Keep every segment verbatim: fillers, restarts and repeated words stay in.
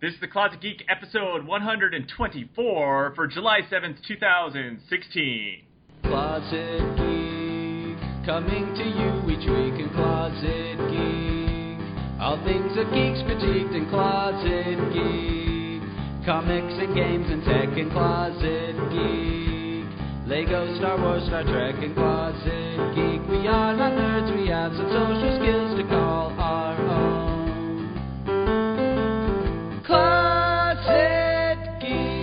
This is the Closet Geek episode one hundred twenty-four for July seventh, two thousand sixteen. Closet Geek, coming to you each week in Closet Geek. All things of geeks critiqued in Closet Geek. Comics and games and tech in Closet Geek. Lego, Star Wars, Star Trek in Closet Geek. We are not nerds, we have some social skills to call our own. Closet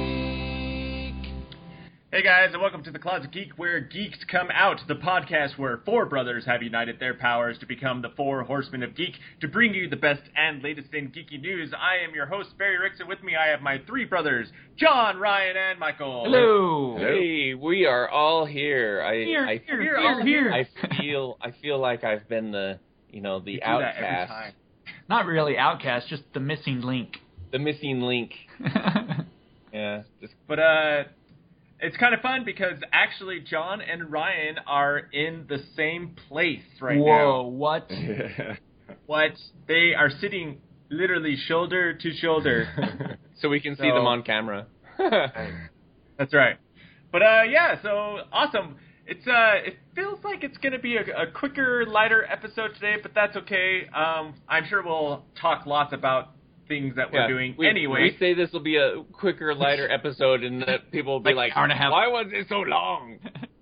Geek. Hey guys, and welcome to the Closet Geek, where geeks come out, the podcast where four brothers have united their powers to become the four horsemen of geek, to bring you the best and latest in geeky news. I am your host, Barry Ricks, and with me I have my three brothers, John, Ryan, and Michael. Hello. Hey, we are all here. I, Here, I, here, We're here, all here. I feel, I feel like I've been the, you know, the You do that every outcast, time. Not really outcast, just the missing link. the missing link. Yeah, just But, uh, it's kind of fun because actually John and Ryan are in the same place right Whoa, now. what? What? They are sitting literally shoulder to shoulder. so we can see So- them on camera. That's right. But uh, yeah, so awesome. It's uh, it feels like it's gonna be a, a quicker, lighter episode today, but that's okay. Um, I'm sure we'll talk lots about things that we're Yeah, doing we, anyway. We say this will be a quicker, lighter episode, and that people will be Like like, hour and a half. "Why was it so long?"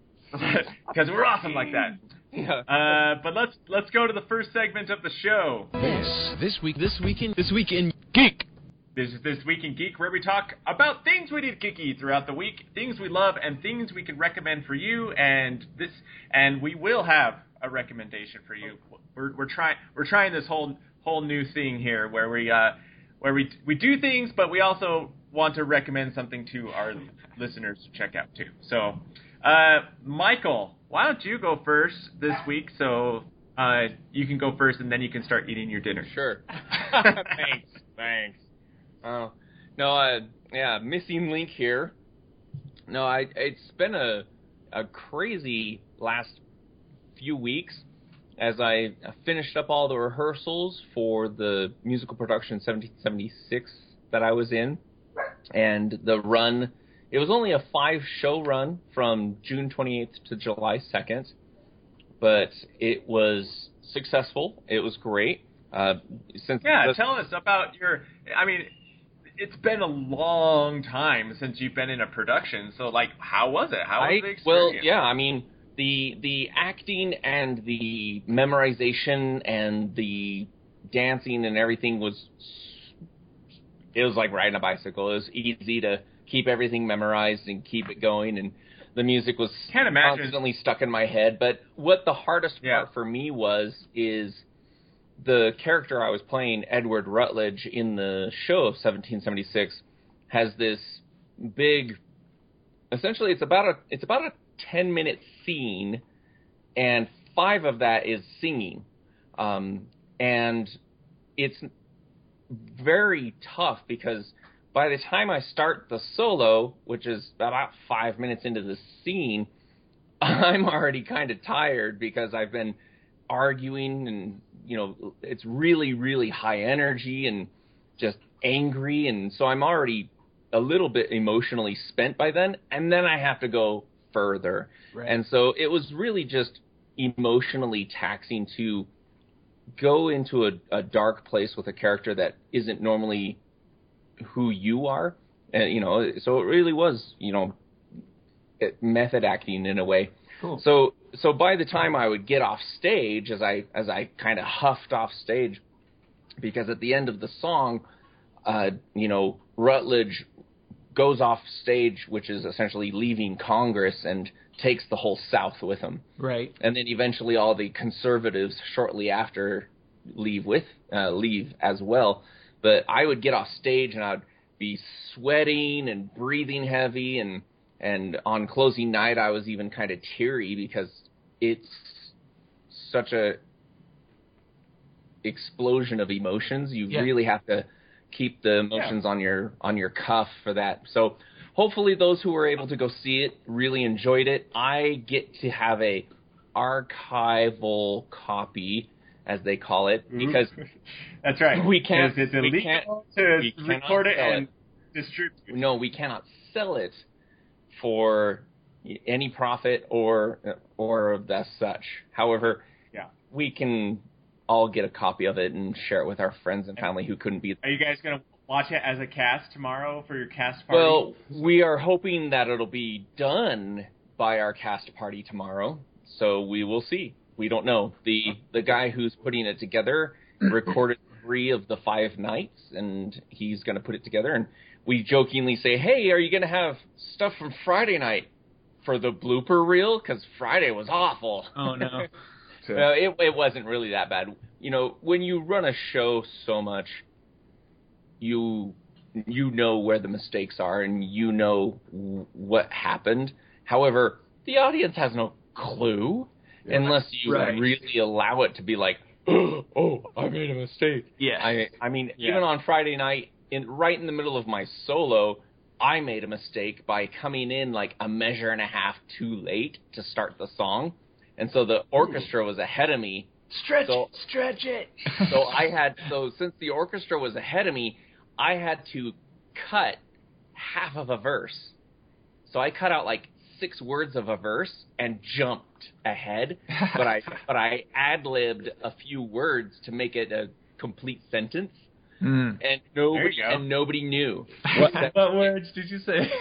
Because we're awesome like that. Yeah. Uh, but let's let's go to the first segment of the show. This this week this week in this week in geek. This is This Week in Geek, where we talk about things we did geeky throughout the week, things we love, and things we can recommend for you. And this, and we will have a recommendation for you. We're we're trying we're trying this whole whole new thing here, where we uh where we we do things, but we also want to recommend something to our listeners to check out too. So, uh, Michael, why don't you go first this week? So uh, you can go first, and then you can start eating your dinner. Sure. Thanks. Thanks. Oh, no, uh, yeah, missing link here. No, I, it's been a, a crazy last few weeks as I finished up all the rehearsals for the musical production seventeen seventy-six that I was in. And the run, it was only a five-show run from June twenty-eighth to July second. But it was successful. It was great. Uh, since Yeah, the, tell us about your, I mean, it's been a long time since you've been in a production, so, like, how was it? How was I, the experience? well, yeah, I mean, the the acting and the memorization and the dancing and everything was, it was like riding a bicycle. It was easy to keep everything memorized and keep it going, and the music was Can't imagine. constantly stuck in my head. But what the hardest Yeah. part for me was, is the character I was playing, Edward Rutledge, in the show of seventeen seventy-six, has this big, essentially it's about a it's about a ten minute scene, and five of that is singing, um, and it's very tough because by the time I start the solo, which is about five minutes into the scene, I'm already kind of tired because I've been arguing, and you know, it's really, really high energy and just angry, and so I'm already a little bit emotionally spent by then, and then I have to go further. Right. And so it was really just emotionally taxing to go into a, a dark place with a character that isn't normally who you are. And, you know, so it really was, you know, it, method acting in a way. Cool. So so by the time I would get off stage, as I as I kind of huffed off stage, because at the end of the song, uh, you know, Rutledge goes off stage, which is essentially leaving Congress, and takes the whole South with him. Right. And then eventually all the conservatives shortly after leave with uh, leave as well. But I would get off stage and I would be sweating and breathing heavy, and and on closing night I was even kind of teary because it's such a explosion of emotions. You Yeah. really have to keep the emotions yeah. on your on your cuff for that. So hopefully those who were able to go see it really enjoyed it. I get to have a archival copy as they call it, Ooh. because That's right. we can't. Because it's we illegal can't, to we cannot record it sell and distribute. No, we cannot sell it for any profit or or as such. However, Yeah. we can all get a copy of it and share it with our friends and family who couldn't be. Are you guys gonna watch it as a cast tomorrow for your cast party? Well, we are hoping that it'll be done by our cast party tomorrow, so we will see. We don't know. The the guy who's putting it together recorded three of the five nights, and he's going to put it together. And we jokingly say, hey, are you going to have stuff from Friday night for the blooper reel? Because Friday was awful. Oh, no. So- Well, it, it wasn't really that bad. You know, when you run a show so much, you you know where the mistakes are and you know w- what happened. However, the audience has no clue unless you Right. really allow it to be like, oh, I made a mistake. Yeah. I I mean, Yeah. even on Friday night, in right in the middle of my solo, I made a mistake by coming in like a measure and a half too late to start the song. And so the orchestra was ahead of me. Stretch So- it, stretch it. So I had so since the orchestra was ahead of me, I had to cut half of a verse. So I cut out like six words of a verse and jumped ahead, but I but I ad-libbed a few words to make it a complete sentence, Mm. and nobody There you go. and nobody knew. What, what words did you say?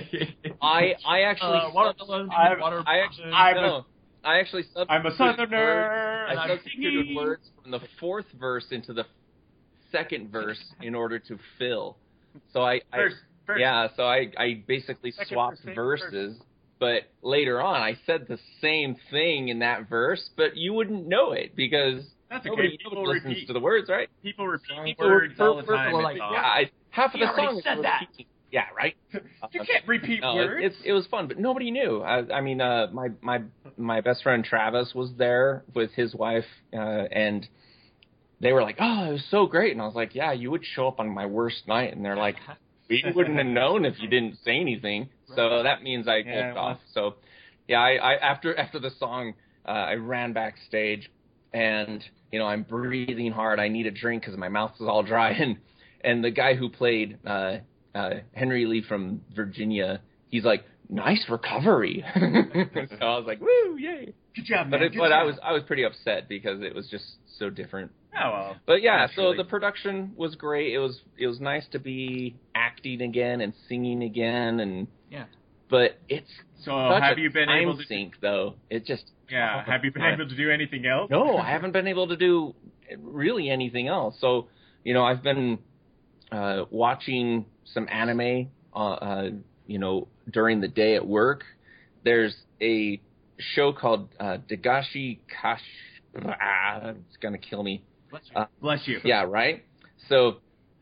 I I actually uh, watermelon, I'm- water, I actually I'm a- no, I actually substituted I'm a words- southerner. and I I'm substituted singing. words from the fourth verse into the second verse in order to fill. So I, I First, first. yeah, so I, I basically Second swapped verse, second verses, but later on I said the same thing in that verse, but you wouldn't know it because That's nobody, okay. People nobody listens repeat. to the words, right? People repeat People words for- all the for- time. well, in like, songs. Yeah, I, half of You the already song is said that. repeating. Yeah, right. You can't repeat No, words. it, it's it was fun, but nobody knew. I, I mean, uh, my my my best friend Travis was there with his wife, uh, and they were like, "Oh, it was so great," and I was like, "Yeah, you would show up on my worst night," and they're like, "We wouldn't have known if you didn't say anything." So that means I Yeah, pulled well- off. So yeah, I, I after after the song, uh, I ran backstage, and you know I'm breathing hard. I need a drink because my mouth is all dry, and and the guy who played uh, uh, Henry Lee from Virginia, he's like, "Nice recovery." So I was like, "Woo, yay!" Good job, man. But it, Good but job. I was I was pretty upset because it was just so different. Oh well. But yeah, Naturally. so the production was great. It was it was nice to be acting again and singing again, and Yeah. but it's So such have a you been time able to? sink though. It just Yeah. Have you been able to do anything else? no, I haven't been able to do really anything else. So you know, I've been uh, watching some anime, uh, uh, you know, during the day at work. There's a show called uh, Dagashi Kash. Ah, it's gonna kill me. Uh, Bless you. yeah, right. So,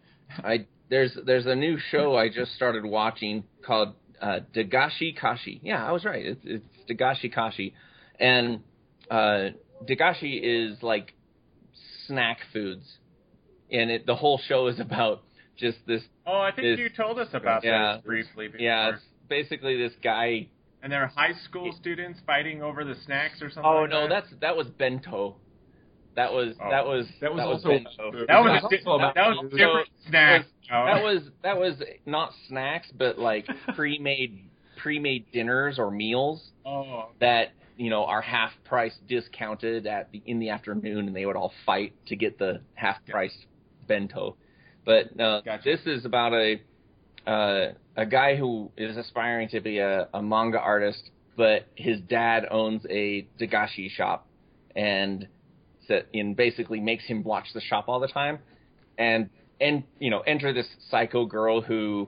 I there's there's a new show I just started watching called uh, Dagashi Kashi. Yeah, I was right. It's, it's Dagashi Kashi, and uh, Dagashi is like snack foods, and it the whole show is about just this. Oh, I think This- you told us about yeah, this briefly before. Yeah, it's basically this guy. And there are high school students fighting over the snacks or something. Oh like no, that? that's that was bento. That was Oh. that was That was also- bento. That was, That's a di- also about that was a food. different snack. Oh. That was that was not snacks, but like pre-made pre-made dinners or meals Oh. that you know are half price discounted at the in the afternoon, and they would all fight to get the half price bento. But uh, Gotcha. this is about a uh, a guy who is aspiring to be a, a manga artist, but his dad owns a Dagashi shop, and so, and basically makes him watch the shop all the time, and and you know enter this psycho girl who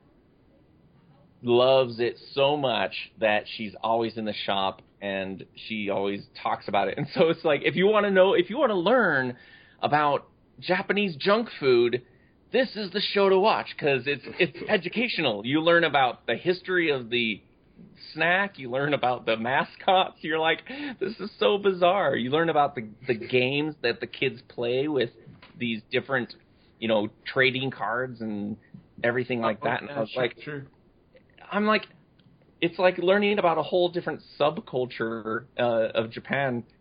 loves it so much that she's always in the shop and she always talks about it. And so it's like, if you want to know, if you want to learn about Japanese junk food, this is the show to watch because it's it's educational. You learn about the history of the snack. You learn about the mascots. You're like, this is so bizarre. You learn about the the games that the kids play with these different, you know, trading cards and everything like that. And I was like, True. I'm like, it's like learning about a whole different subculture uh, of Japan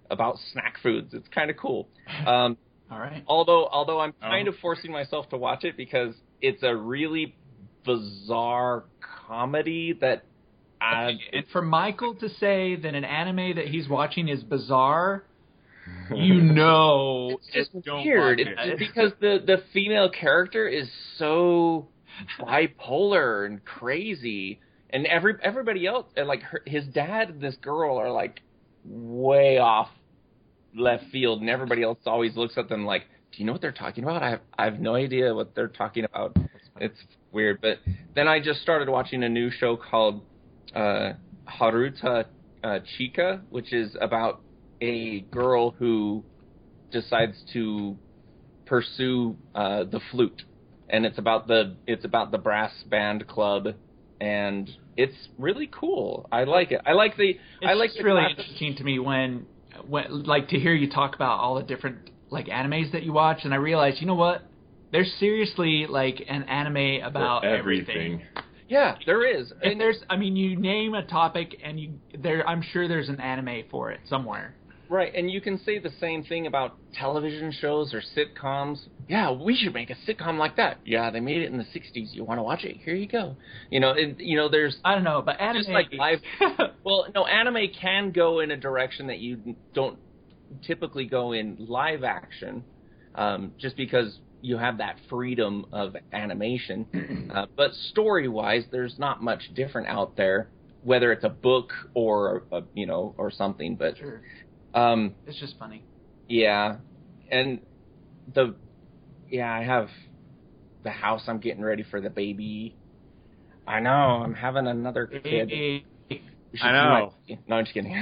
about snack foods. It's kind of cool. Um, All right. although although I'm kind Oh. of forcing myself to watch it because it's a really bizarre comedy that I, And for Michael to say that an anime that he's watching is bizarre, you know, it's just don't weird. watch It's it. just because the the female character is so bipolar and crazy, and every everybody else, and like her, his dad and this girl are like way off left field, and everybody else always looks at them like, "Do you know what they're talking about?" I have I have no idea what they're talking about. It's weird. But then I just started watching a new show called uh, Haruta uh, Chika, which is about a girl who decides to pursue uh, the flute, and it's about the it's about the brass band club, and it's really cool. I like it. I like the It's I like just the really classic- interesting to me when, when, like, to hear you talk about all the different like animes that you watch, and I realize, you know what? There's seriously like an anime about For everything. Yeah, there is. If And there's, I mean, you name a topic, and you there, I'm sure there's an anime for it somewhere. Right, and you can say the same thing about television shows or sitcoms. Yeah, we should make a sitcom like that. Yeah, they made it in the sixties. You want to watch it? Here you go. You know, it, you know, there's I don't know, but anime. just like live. Well, no, anime can go in a direction that you don't typically go in live action, um, just because you have that freedom of animation. uh, but story-wise, there's not much different out there, whether it's a book or a, you know or something. But Sure. um, It's just funny. yeah, and the yeah, I have the house. I'm getting ready for the baby. I know. I'm having another kid. Hey, I know. No, I'm just kidding.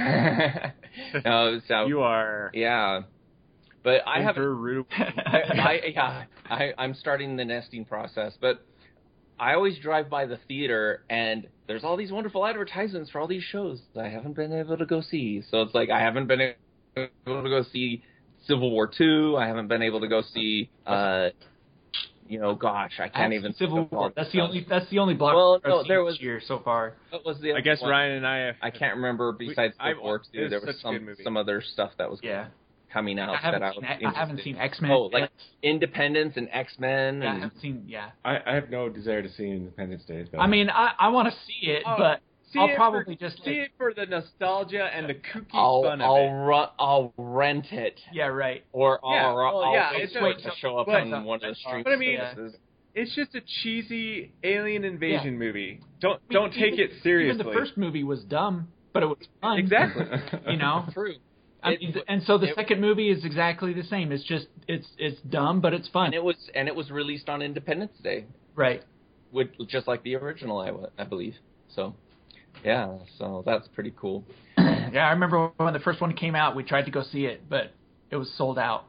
no, so You are. yeah, but I have Super rude. I, I yeah, I I'm starting the nesting process, but I always drive by the theater and there's all these wonderful advertisements for all these shows that I haven't been able to go see. So it's like I haven't been able to go see Civil War two. I haven't been able to go see, uh, you know, gosh, I can't even. Civil think of all War. the That's the stuff. only. That's the only block. Well, I've no, seen there this was- year so far. What was the? I other guess one? Ryan and I have. I can't remember. Besides I- Civil War it two, was there was such a good some movie. some other stuff that was Yeah. coming out I haven't that I seen. was I, I haven't interested seen in. X Men. Oh, like Independence and X Men. yeah, I and haven't seen. Yeah. I, I have no desire to see Independence Day. But I mean, I I want to see it, Oh, but See I'll it probably for, just see like, it for the nostalgia and the kooky I'll fun of I'll it. run I'll rent it. yeah, right. Or I'll, Yeah, I'll, well, I'll yeah, wait it's for a- it to show up but- on one of the streaming but I mean- services. It's just a cheesy alien invasion movie. Don't I mean, don't take even- it seriously. Even the first movie was dumb, but it was fun. Exactly. You know. True. I It- mean, and so the it- second movie is exactly the same. It's just it's it's dumb, but it's fun. And it was and it was released on Independence Day, Right. with just like the original, I, w- I believe. So, yeah, so that's pretty cool. Yeah, I remember when the first one came out, we tried to go see it, but it was sold out.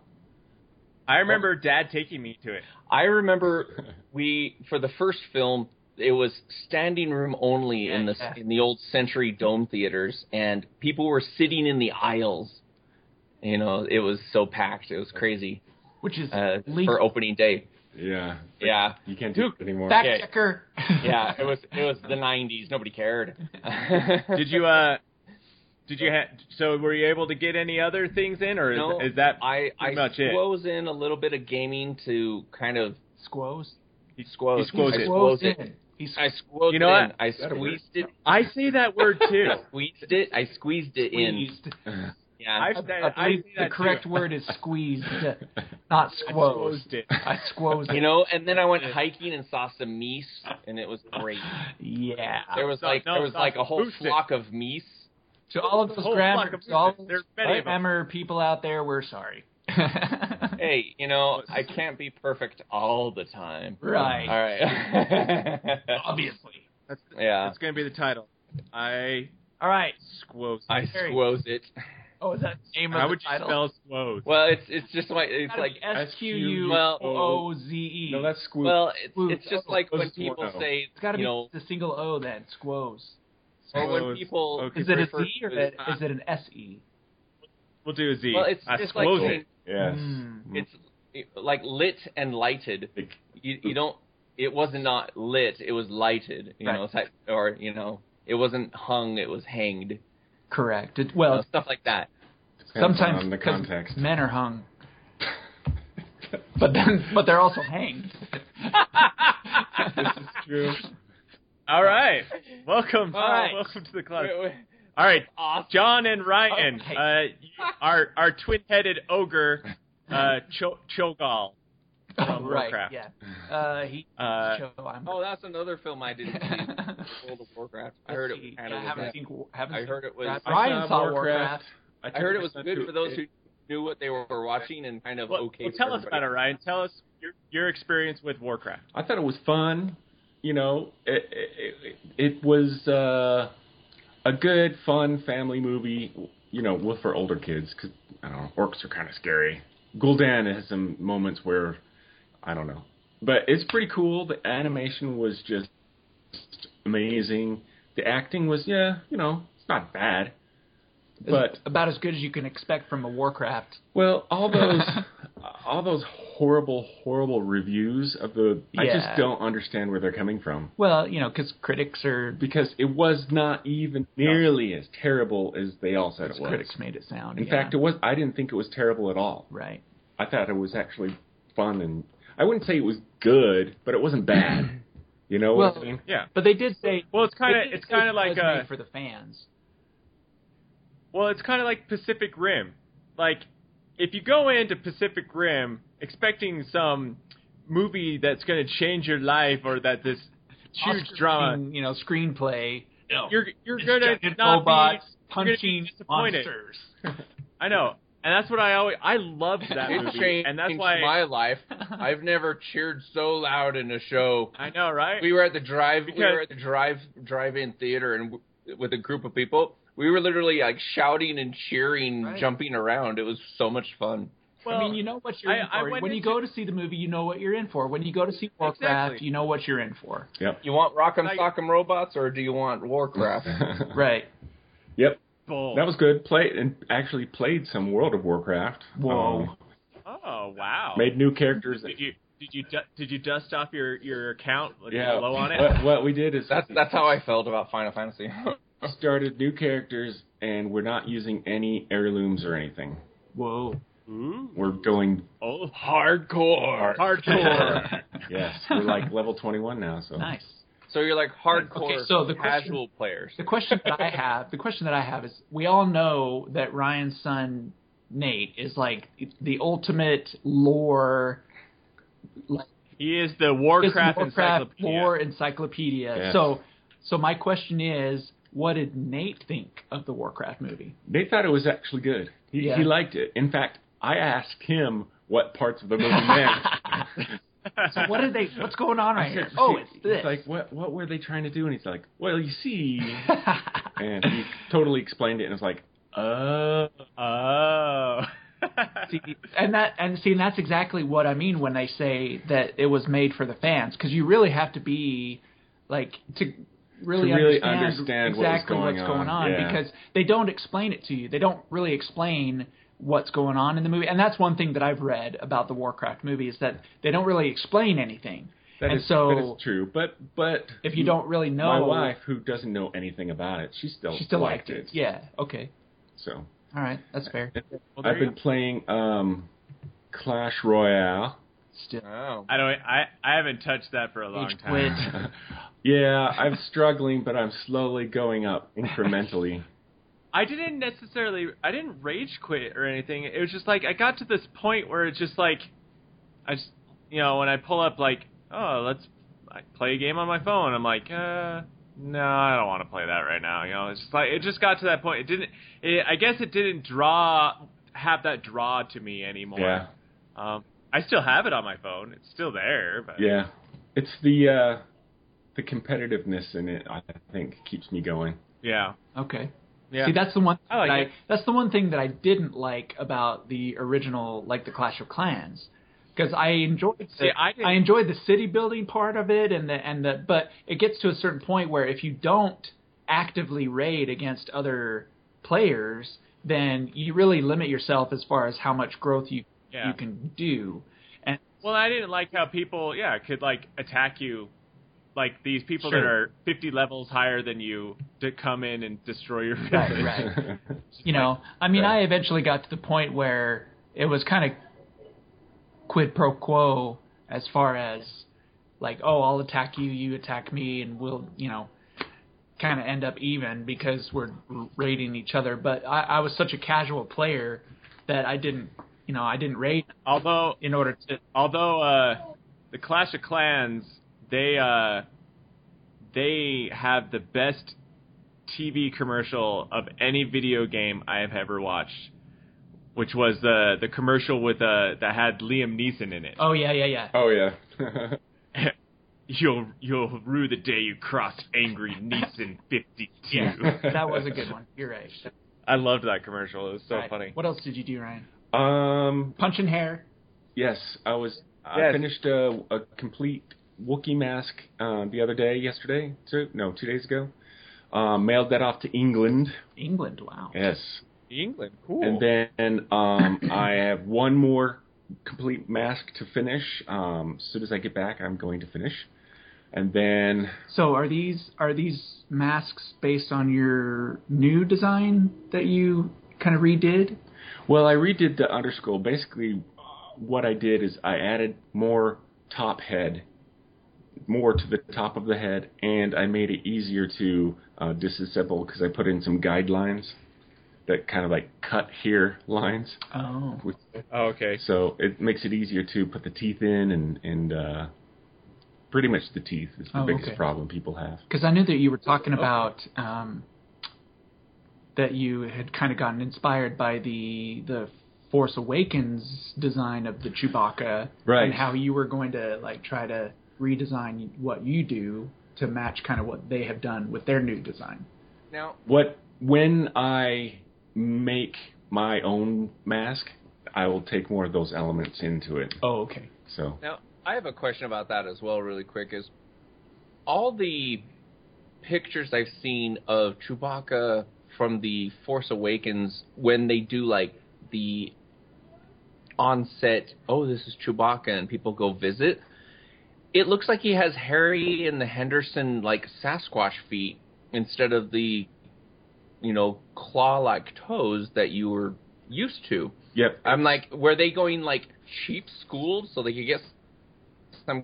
I remember Dad taking me to it. I remember we for the first film it was standing room only in the Yeah. in the old Century Dome theaters, and people were sitting in the aisles. You know, it was so packed. It was crazy Which is uh, legal. for opening day. yeah. Yeah, You can't do it anymore. Fact Yeah. checker. yeah. It was it was the nineties. Nobody cared. Did you uh? Did you ha- so were you able to get any other things in, or is, No, is that I I pretty much it? squoze in a little bit of gaming to kind of Squoze. squoze. he squoze I it. squoze it. in. He's I squoze You know it in. what? I That'll squeezed it. I say that word too. Squeezed it. I squeezed it in. squeezed. Yeah. I, I, I, I I believe say the that correct too. word is squeezed, not squozed. squozed it. I squozed it. You know, and then I went hiking and saw some meese, and it was great. Yeah. There was No, like no, there was stop. like a whole Boost it. flock of meese. To all of those whole grammar, flock of to all movements. those There's many of them. grammar people out there, we're sorry. Hey, you know, I can't be perfect all the time. Right. All right. Obviously. That's, Yeah. that's going to be the title. I All right. squoze. I Harry. squoze it. Oh, is that the name of How the would you title? spell squoze? Well, it's it's just like it's like S Q U O Z E. No, that's squeeze. well, it's Squoze. it's just Oh, like when those two people are no. say It's got to you be know, the single O then. Squoze. or when Squoze. people Okay. Is it a refer Z or to- a, is it an S E? We'll do a Z. Well, it's I just like squoze saying- it. yes. Mm. It's like lit and lighted. Like, You, you don't. It wasn't not lit. It was lighted. You Right. know, type, or you know, it wasn't hung. It was hanged. Correct. It, You well, know, stuff like that. Depends Sometimes on the 'cause context. men are hung, but then but they're also hanged. This is true. All right. Welcome. All right. Welcome to the club. Wait, wait. All right. Awesome. John and Ryan, Okay. uh, you- our our twin-headed ogre, uh, Cho- Cho'Gall from right? Warcraft. Yeah. Uh, he. Uh, show, I'm, Oh, that's another film I didn't see. World of Warcraft. I heard it Let's see. kind Yeah, of. I haven't seen. Haven't I seen heard it was- Warcraft. I Ryan saw saw Warcraft. I heard it was good for those who knew what they were watching and kind of well, okay. well, for tell us everybody. about it, Ryan. Tell us your your experience with Warcraft. I thought it was fun. You know, it, it, it was uh, a good, fun family movie. You know, with for older kids because I don't know, orcs are kind of scary. Gul'dan has some moments where I don't know, but it's pretty cool. The animation was just amazing. The acting was, yeah, you know, it's not bad. But It's about as good as you can expect from a Warcraft. well, all those all those horrible, horrible reviews of the, I Yeah. just don't understand where they're coming from. Well, you know, because critics are Because it was not even nearly as terrible as they all said it was. critics made it sound. In yeah. fact, it was. I didn't think it was terrible at all. right. I thought it was actually fun, and I wouldn't say it was good, but it wasn't bad. You know what Well, I mean? Yeah. But they did say. Well, it's kind they of did it's say kind it of like was uh made for the fans. well, it's kind of like Pacific Rim. Like if you go into Pacific Rim expecting some movie that's going to change your life or that this huge Oscar drama, winning, you know, screenplay. you're you're It's going to giant not robots be you're gonna be punching disappointed. monsters. I know, and that's what I always I loved that It movie, changed and that's why my life. I've never cheered so loud in a show. I know, right? We were at the drive. we Because- were at the drive drive-in theater, and w- with a group of people, we were literally like shouting and cheering, Right. jumping around. It was so much fun. well, I mean, you know what you're I- in I for. went When you into- go to see the movie, you know what you're in for. When you go to see Warcraft, Exactly. you know what you're in for. Yep. You want Rock'em Like- Sock'em Robots, or do you want Warcraft? Right. Yep. Bull. That was good. Played and actually played some World of Warcraft. Whoa. Um, Oh wow! made new characters. Did you did you du- did you dust off your your account? Like, Yeah. low on it. What, what we did is That's that's how I felt about Final Fantasy. started new characters, and we're not using any heirlooms or anything. Whoa. Ooh. We're going Oh, Hardcore. hardcore. yes. We're like level twenty-one now. So Nice. So you're like hardcore Okay, so the question- casual players. The question that I have, the question that I have is, we all know that Ryan's son Nate is like the ultimate lore, like He is the is Warcraft, Warcraft encyclopedia. lore encyclopedia. Yes. So, so my question is, what did Nate think of the Warcraft movie? they thought it was actually good. He, Yeah. he liked it. In fact, I asked him what parts of the movie meant. So what did they? What's going on right I here? said, Oh, "See," it's this. He's like, what, what were they trying to do? And he's like, well, you see. And he totally explained it, and it's like, uh, Oh. See, and that and see, and that's exactly what I mean when they say that it was made for the fans, because you really have to be like to really, To really understand, understand what was exactly going what's going on, on, yeah. because they don't explain it to you. They don't really explain what's going on in the movie, and that's one thing that I've read about the Warcraft movie is that they don't really explain anything. that and is so that is true. But but if you don't really know, my wife, who doesn't know anything about it, she still she still liked liked it. it. Yeah. Okay. So All right. That's fair. Well, there I've you been go. playing um, Clash Royale. Still. Oh. I don't. I I haven't touched that for a long Age time. quit. Yeah, I'm struggling, but I'm slowly going up incrementally. I didn't necessarily. I didn't rage quit or anything. It was just like I got to this point where it's just like, I just you know when I pull up like, oh, let's I play a game on my phone. I'm like, uh, no, I don't want to play that right now. You know, it's just like it just got to that point. It didn't. It, I guess it didn't draw have that draw to me anymore. Yeah, Um, I still have it on my phone. It's still there. But yeah. It's the uh, the competitiveness in it. I think keeps me going. Yeah. Okay. Yeah. See, that's the one. I like that I, it. That's the one thing that I didn't like about the original, like the Clash of Clans, because I enjoyed. The, See, I didn't- I enjoyed the city building part of it, and the and the. But it gets to a certain point where if you don't actively raid against other players, then you really limit yourself as far as how much growth you Yeah. you can do. And Well, I didn't like how people, yeah, could like attack you like these people Sure. that are fifty levels higher than you to come in and destroy your village. Right, right. You know, I mean, Right. I eventually got to the point where it was kind of quid pro quo as far as like, oh, I'll attack you, you attack me, and we'll, you know, kind of end up even because we're raiding each other. But I, I was such a casual player that I didn't, you know, I didn't raid Although, in order to. although uh, the Clash of Clans, they uh, they have the best T V commercial of any video game I have ever watched, which was the the commercial with uh, that had Liam Neeson in it. Oh yeah, yeah, yeah. Oh yeah. You'll you'll rue the day you crossed angry Neeson fifty-two. Yeah, that was a good one. You're right. I loved that commercial. It was so Right. funny. What else did you do, Ryan? um. Punching hair. Yes, I was. I Yes. finished a, a complete Wookiee mask uh, the other day, yesterday, two, no, two days ago. Um, mailed that off to England. England. Wow. Yes, England, cool. and then um, I have one more complete mask to finish. Um, as soon as I get back, I'm going to finish, and then So are these are these masks based on your new design that you kind of redid? well, I redid the underskull. Basically, what I did is I added more top head. More to the top of the head, and I made it easier to uh, disassemble because I put in some guidelines that kind of like cut here lines. Oh. Which, oh, okay. so it makes it easier to put the teeth in, and and uh, pretty much the teeth is the Oh, biggest okay. problem people have. Because I knew that you were talking about um, that you had kind of gotten inspired by the the Force Awakens design of the Chewbacca, Right. and how you were going to like try to redesign what you do to match kind of what they have done with their new design. Now, What when I make my own mask, I will take more of those elements into it. Oh, okay. So now I have a question about that as well, really quick. Is all the pictures I've seen of Chewbacca from the Force Awakens when they do like the on-set, oh, this is Chewbacca, and people go visit, it looks like he has Harry and the Henderson like Sasquatch feet instead of the, you know, claw-like toes that you were used to. yep. I'm like, were they going like cheap schooled so they could get some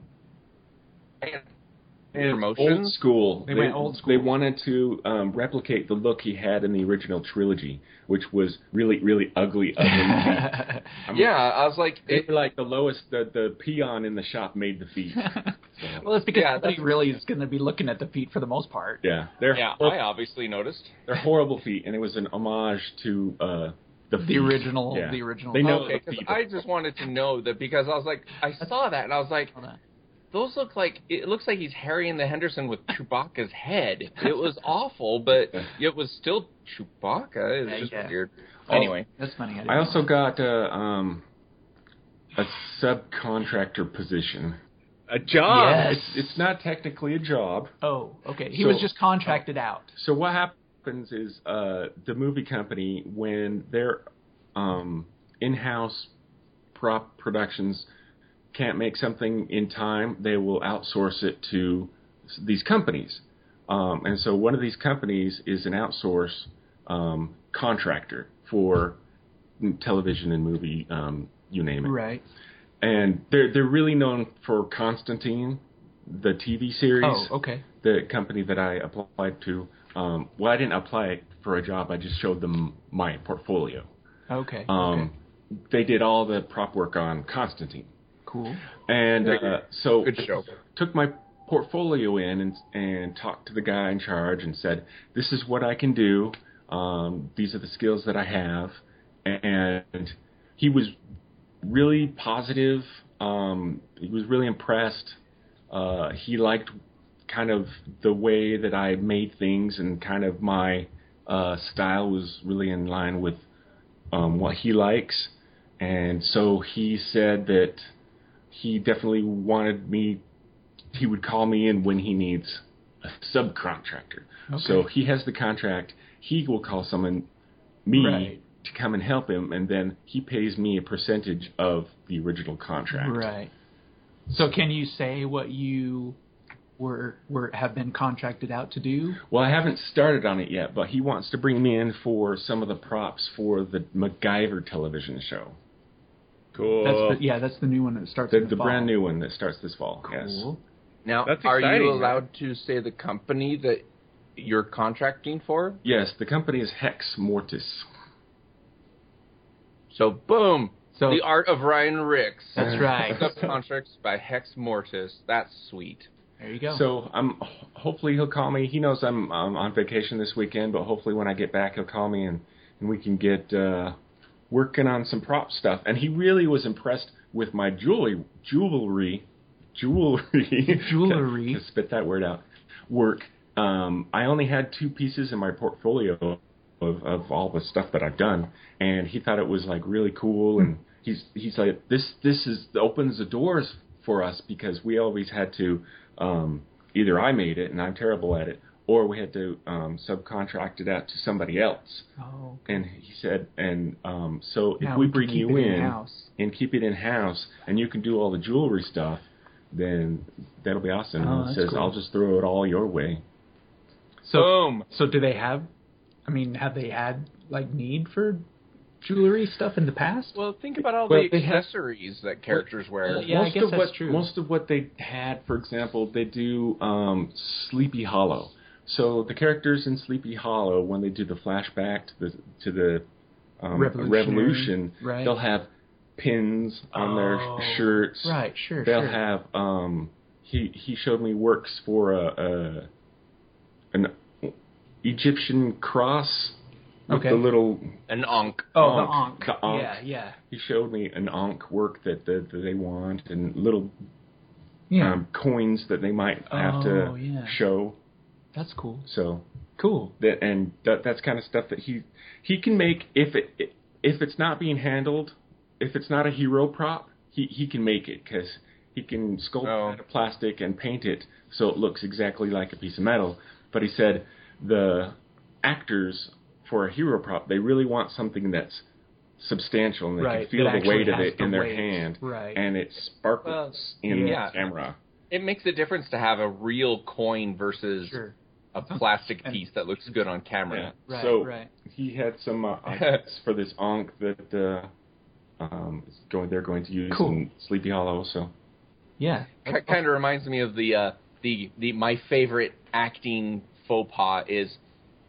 promotions? Old school. They went old school. They wanted to um, replicate the look he had in the original trilogy, which was really, really ugly, ugly. feet. I mean, Yeah, I was like, they it, were like the lowest. The, the peon in the shop made the feet. Well, that's because Yeah, nobody that's- really is going to be looking at the feet for the most part. Yeah, they're yeah, hor- I obviously noticed. they're horrible feet, and it was an homage to uh, the The feet. original, Yeah. the original. They know Okay, the because feet. I just wanted to know that because I was like, I saw that and I was like, those look like it looks like he's Harry and the Henderson with Chewbacca's head. It was awful, but it was still Chewbacca. It was Yeah, just yeah. weird. Oh, Anyway, that's funny. I, didn't I know. also got uh, um, a subcontractor position. A job. Yes. It's, it's not technically a job. Oh, okay. He So- was just contracted out. So what happens is uh, the movie company, when their um, in-house prop productions can't make something in time, they will outsource it to s- these companies. Um, and so one of these companies is an outsource um, contractor for television and movie, um, you name it. Right. And they're they're really known for Constantine, the T V series. Oh, okay. The company that I applied to. Um, well, I didn't apply for a job. I just showed them my portfolio. Okay. Um, okay. They did all the prop work on Constantine, Cool. and uh, so Good show. took my portfolio in and and talked to the guy in charge and said, "This is what I can do. Um, these are the skills that I have," and he was really positive. Um, he was really impressed. Uh, he liked kind of the way that I made things, and kind of my uh, style was really in line with um, what he likes. And so he said that he definitely wanted me, he would call me in when he needs a subcontractor. Okay. So he has the contract. He will call someone, me, Right. to come and help him, and then he pays me a percentage of the original contract. Right. So can you say what you were were have been contracted out to do? Well, I haven't started on it yet, but he wants to bring me in for some of the props for the MacGyver television show. Cool. That's the, yeah, that's the new one that starts. The, in the, the fall. brand new one that starts this fall. Cool. Yes. Now, That's are exciting, you man. allowed to say the company that you're contracting for? Yes, the company is Hex Mortis. So, boom. So The Art of Ryan Ricks. that's right. Subcontracts by Hex Mortis. That's sweet. There you go. So I'm hopefully he'll call me. He knows I'm um, on vacation this weekend, but hopefully when I get back he'll call me and, and we can get uh, working on some prop stuff. And he really was impressed with my jewelry, jewelry, jewelry, Jewelry. to spit that word out. Work. Um, I only had two pieces in my portfolio of, of all the stuff that I've done, and he thought it was like really cool. And he's he's like, this this is opens the doors for us because we always had to. Um, either I made it, and I'm terrible at it, or we had to um, subcontract it out to somebody else. Oh. And he said, and um, so Now if we we can bring keep you it in in-house. and keep it in house, and you can do all the jewelry stuff, then that'll be awesome. Oh, And he that's says, cool. I'll just throw it all your way. So Boom. so do they have? I mean, have they had like need for jewelry stuff in the past? Well, think about all Well, the they have- accessories that characters wear. Yeah, I most guess of that's what true. most of what they had, for example, they do um, Sleepy Hollow. So the characters in Sleepy Hollow, when they do the flashback to the to the um, Revolutionary, revolution, right. they'll have pins on Oh, their shirts. Right, sure, They'll sure. have. Um, he he showed me works for a, a an Egyptian cross with Okay. the little. An Ankh. Oh, the Ankh. Ankh. The Ankh. Yeah, yeah. He showed me an Ankh work that, that, that they want and little Yeah. um, coins that they might have Oh, to yeah. show. That's cool. So Cool. that and that that's kind of stuff that he he can make if it if it's not being handled, if it's not a hero prop, he he can make it because he can sculpt Oh. it out of plastic and paint it so it looks exactly like a piece of metal. But he said the actors for a hero prop, they really want something that's substantial and they Right, can feel that the actually weight of has it the in their weight. hand, Right. and it sparkles in yeah. the camera. It makes a difference to have a real coin versus Sure. a plastic And- piece that looks good on camera. Yeah. Right, so right. he had some uh, ideas for this Ankh that uh, um, is going they're going to use Cool. in Sleepy Hollow. So Yeah. K- kind of reminds me of the uh, the the my favorite acting faux pas is,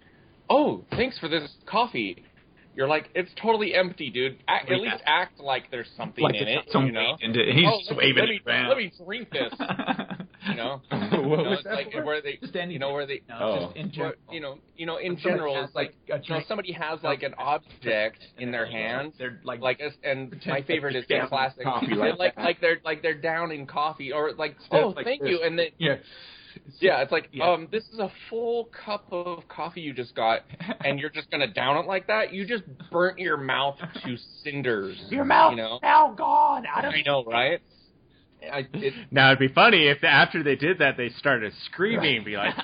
oh, thanks for this coffee. You're like, it's totally empty, dude. Act, at least act like there's something Like in it's it. got some You know? weight into it. He's oh, let me, waving let me, it around. Let me drink this. You know, What you know, was it's that like for? where they, Just anything. you know, where they, No, Oh. just in where, general. you know, you know, in When somebody general, has, it's like, like, a you know, drink- somebody has like an object in their hand, They're like, like, as- and pretend my like favorite they're is the down in classic, coffee They're like like, that. like they're like they're down in coffee, or like, Stuff oh, like thank this. you, and they, yeah. yeah, it's like, Yeah. um, this is a full cup of coffee you just got, and you're just gonna down it like that. You just burnt your mouth to cinders. Your mouth you know? now gone out of I know, right? I, it, Now it'd be funny if after they did that they started screaming, be like,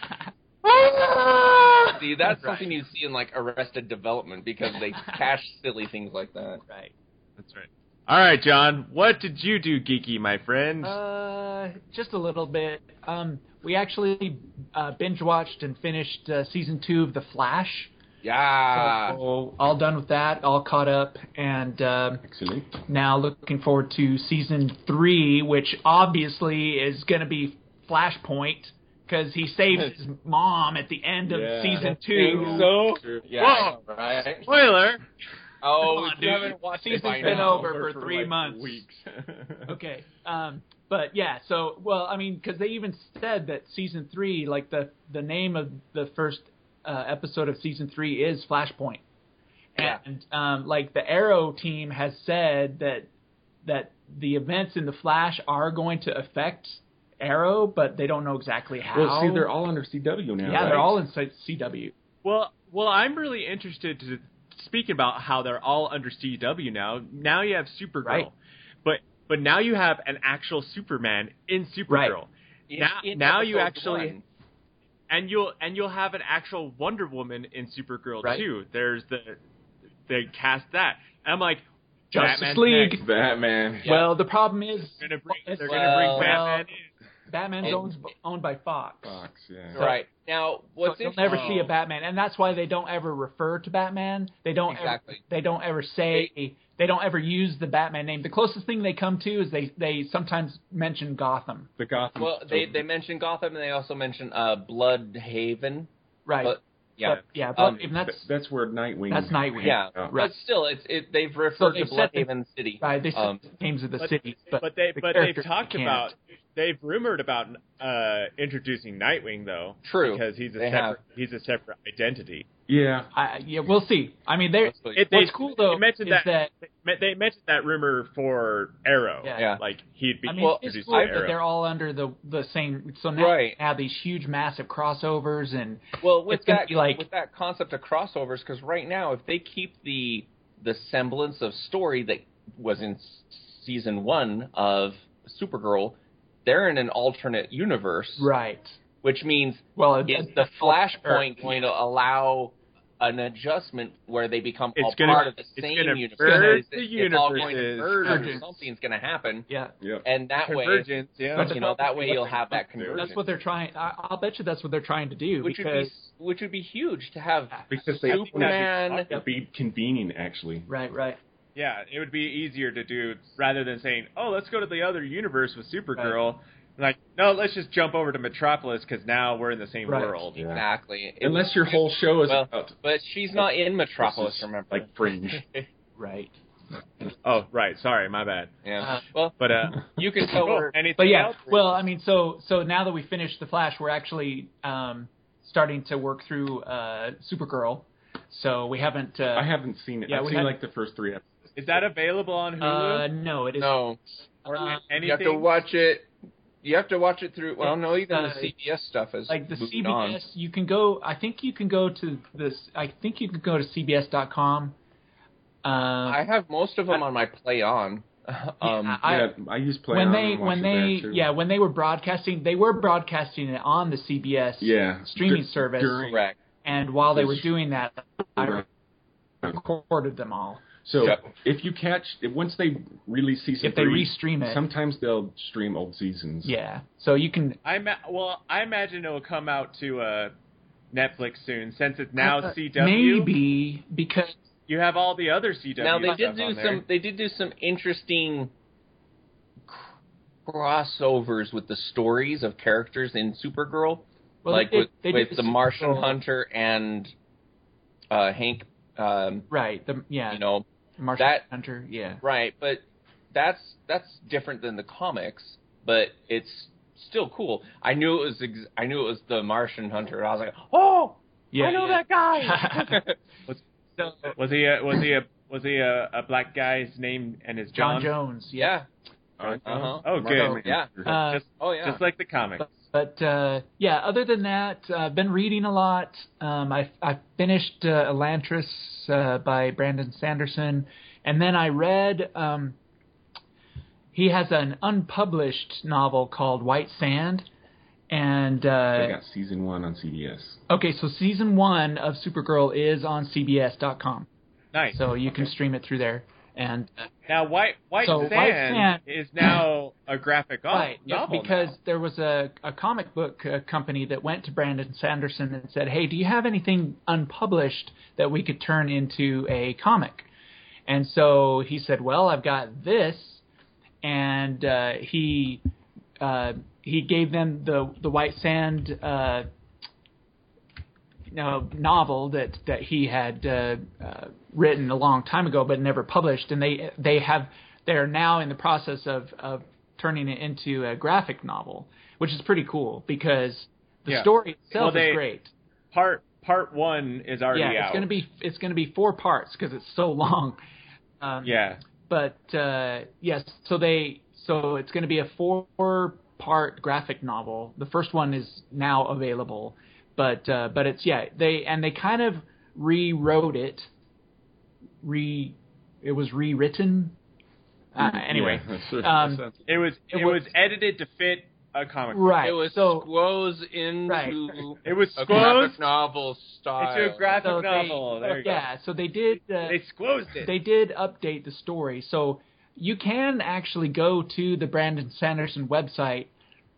see, that's Right. something you see in like Arrested Development because they cash silly things like that. Right. that's right. All right, John, what did you do, geeky, my friend? Uh, just a little bit. Um, we actually uh, binge watched and finished uh, season two of The Flash. Yeah. So, all done with that, all caught up, and um, excellent. now looking forward to season three, which obviously is going to be Flashpoint because he saves his mom at the end of Yeah. season two. so, Yeah, right. spoiler. Oh, Come on, if you dude. haven't watched it Season's by been now. over for three like months. weeks. Okay. Um, but yeah, so well, I mean, because they even said that season three, like the the name of the first uh, episode of season three is Flashpoint, Yeah. and um, like the Arrow team has said that that the events in the Flash are going to affect Arrow, but they don't know exactly how. Well, see, they're all under C W now. yeah, right? they're all in C W. Well, well, I'm really interested to speak about how they're all under C W now. Now you have Supergirl, Right. but but now you have an actual Superman in Supergirl. Right. In- Now, in now you episode actually, one. and you'll and you'll have an actual Wonder Woman in Supergirl Right. too. There's the they cast that. And I'm like, Justice Batman's League. next. Batman. Well, the problem is They're gonna bring, they're Well, gonna bring well, Batman in. Batman's And- owned owned by Fox. Fox, yeah. Right. Now, So what's you'll never interesting- see a Batman, and that's why they don't ever refer to Batman. They don't Exactly. ever, they don't ever say they don't ever use the Batman name. The closest thing they come to is they they sometimes mention Gotham. The Gotham. Well, they they mention Gotham, and they also mention uh, Bloodhaven. Right. But yeah, But, yeah, Um, but, and that's Th- that's where Nightwing. That's Nightwing. yeah. Oh. Right. But still, it's it. They've So referred they've to said they- Bloodhaven City. right. They said Um, the names of the but, cities, but but they the but they've characters talked can't. about they've rumored about uh, introducing Nightwing though. True. Because he's a They separate have. he's a separate identity. Yeah. I, yeah, we'll see. I mean, they. Absolutely. It, they, What's cool though they mentioned is that, that they- they mentioned that rumor for Arrow. Yeah. Yeah. Like he'd be I mean, Well, it's introduced cool to that Arrow. they're all under the the same. So now Right. they have these huge, massive crossovers, and Well, with it's gonna that, be like- with that concept of crossovers, because right now, if they keep the the semblance of story that was in s- season one of Supergirl, they're in an alternate universe, right. which means Well, it, is the Flashpoint going to allow an adjustment where they become It's all gonna- part of the it's same gonna universe? merge It's, the it's all going to universes. merge, or Convergence. something's going to happen, Yeah, Yep. and that way, Convergence, yeah. you know, that way you'll have that convergence, that's what they're trying. I, I'll bet you that's what they're trying to do which would because be which would be huge to have Because they Superman. It'd be convening, actually. right, right. Yeah, it would be easier to do rather than saying, "Oh, let's go to the other universe with Supergirl." Like, no, let's just jump over to Metropolis because now we're in the same Right. world. Yeah. Exactly. It- Unless your whole show is well, about but she's not in Metropolis. This is Remember, like Fringe. Right. Oh, right. Sorry, my bad. yeah. Uh, well, But uh, you can tell cool. her. anything But yeah, else? well, I mean, so so now that we finished the Flash, we're actually um, starting to work through uh, Supergirl. So we haven't. Uh, I haven't seen it. Yeah, I've we seen had- like the first three episodes. Is that available on Hulu? uh, no, it is. No, or uh, anything? you have to watch it. You have to watch it through. Well, no, even Uh, the C B S stuff is Like the moved C B S, on. you can go. I think you can go to this. I think you can go to C B S dot com. Uh, I have most of them on my Play On. um, yeah, I- yeah, I use Play when On they and watch when it they there, too. yeah when they were broadcasting, they were broadcasting it on the C B S yeah streaming Dur- service. during- correct. And while they were Yes. doing that, I recorded them all. So Yep. if you catch once they release season If they three, restream it. sometimes they'll stream old seasons. Yeah, so you can. I ma- well, I imagine it will come out to uh, Netflix soon since it's now uh, C W. Maybe because You have all the other C W Now they did stuff do on some. there. They did do some interesting crossovers with the stories of characters in Supergirl, well, like they did- with, they did with the Martian Supergirl- Hunter and uh, Hank. Um, right? The yeah, you know, Martian that- Hunter. Yeah, right, but that's that's different than the comics, but it's still cool. I knew it was. Ex- I knew it was the Martian Hunter. And I was like, oh, yeah, I know yeah. that guy. So, Was he a, was he a was he a, a black guy's name and his John John? Jones. Yeah. yeah. Uh, Uh-huh. Oh, good. Yeah. Uh, just, Oh yeah. just like the comics. But uh, yeah, other than that, uh, I've been reading a lot. Um, I I finished uh, Elantris uh, by Brandon Sanderson, and then I read. Um, he has an unpublished novel called White Sand, and I uh, got season one on C B S. okay, so season one of Supergirl is on C B S dot com, Nice. so you can stream it through there. And uh, Now, White White So, Sand, White Sand- is now a graphic no- Right, yeah, novel. because now. there was a, a comic book uh, company that went to Brandon Sanderson and said, hey, do you have anything unpublished that we could turn into a comic? And so he said, well, I've got this. And uh, he uh, he gave them the, the White Sand uh, no, novel that, that he had uh, uh, written a long time ago but never published. And they they have they're now in the process of, of turning it into a graphic novel, which is pretty cool because the Yeah. story itself Well, they- is great. part part one is already Yeah, out. it's gonna be it's gonna be four parts because it's so long. Um, Yeah. But uh, yes, so they so it's gonna be a four part graphic novel. The first one is now available, but uh, but it's yeah they and they kind of rewrote it. Re, it was rewritten. Uh, anyway, Yeah, that's- um, that's- It was It it, was- was, edited to fit a comic book. right. It was so squoze into Right. It was a squozed graphic novel style. into a graphic so novel. They, there you yeah, so they did. Uh, go. They squozed it. they did update the story, so you can actually go to the Brandon Sanderson website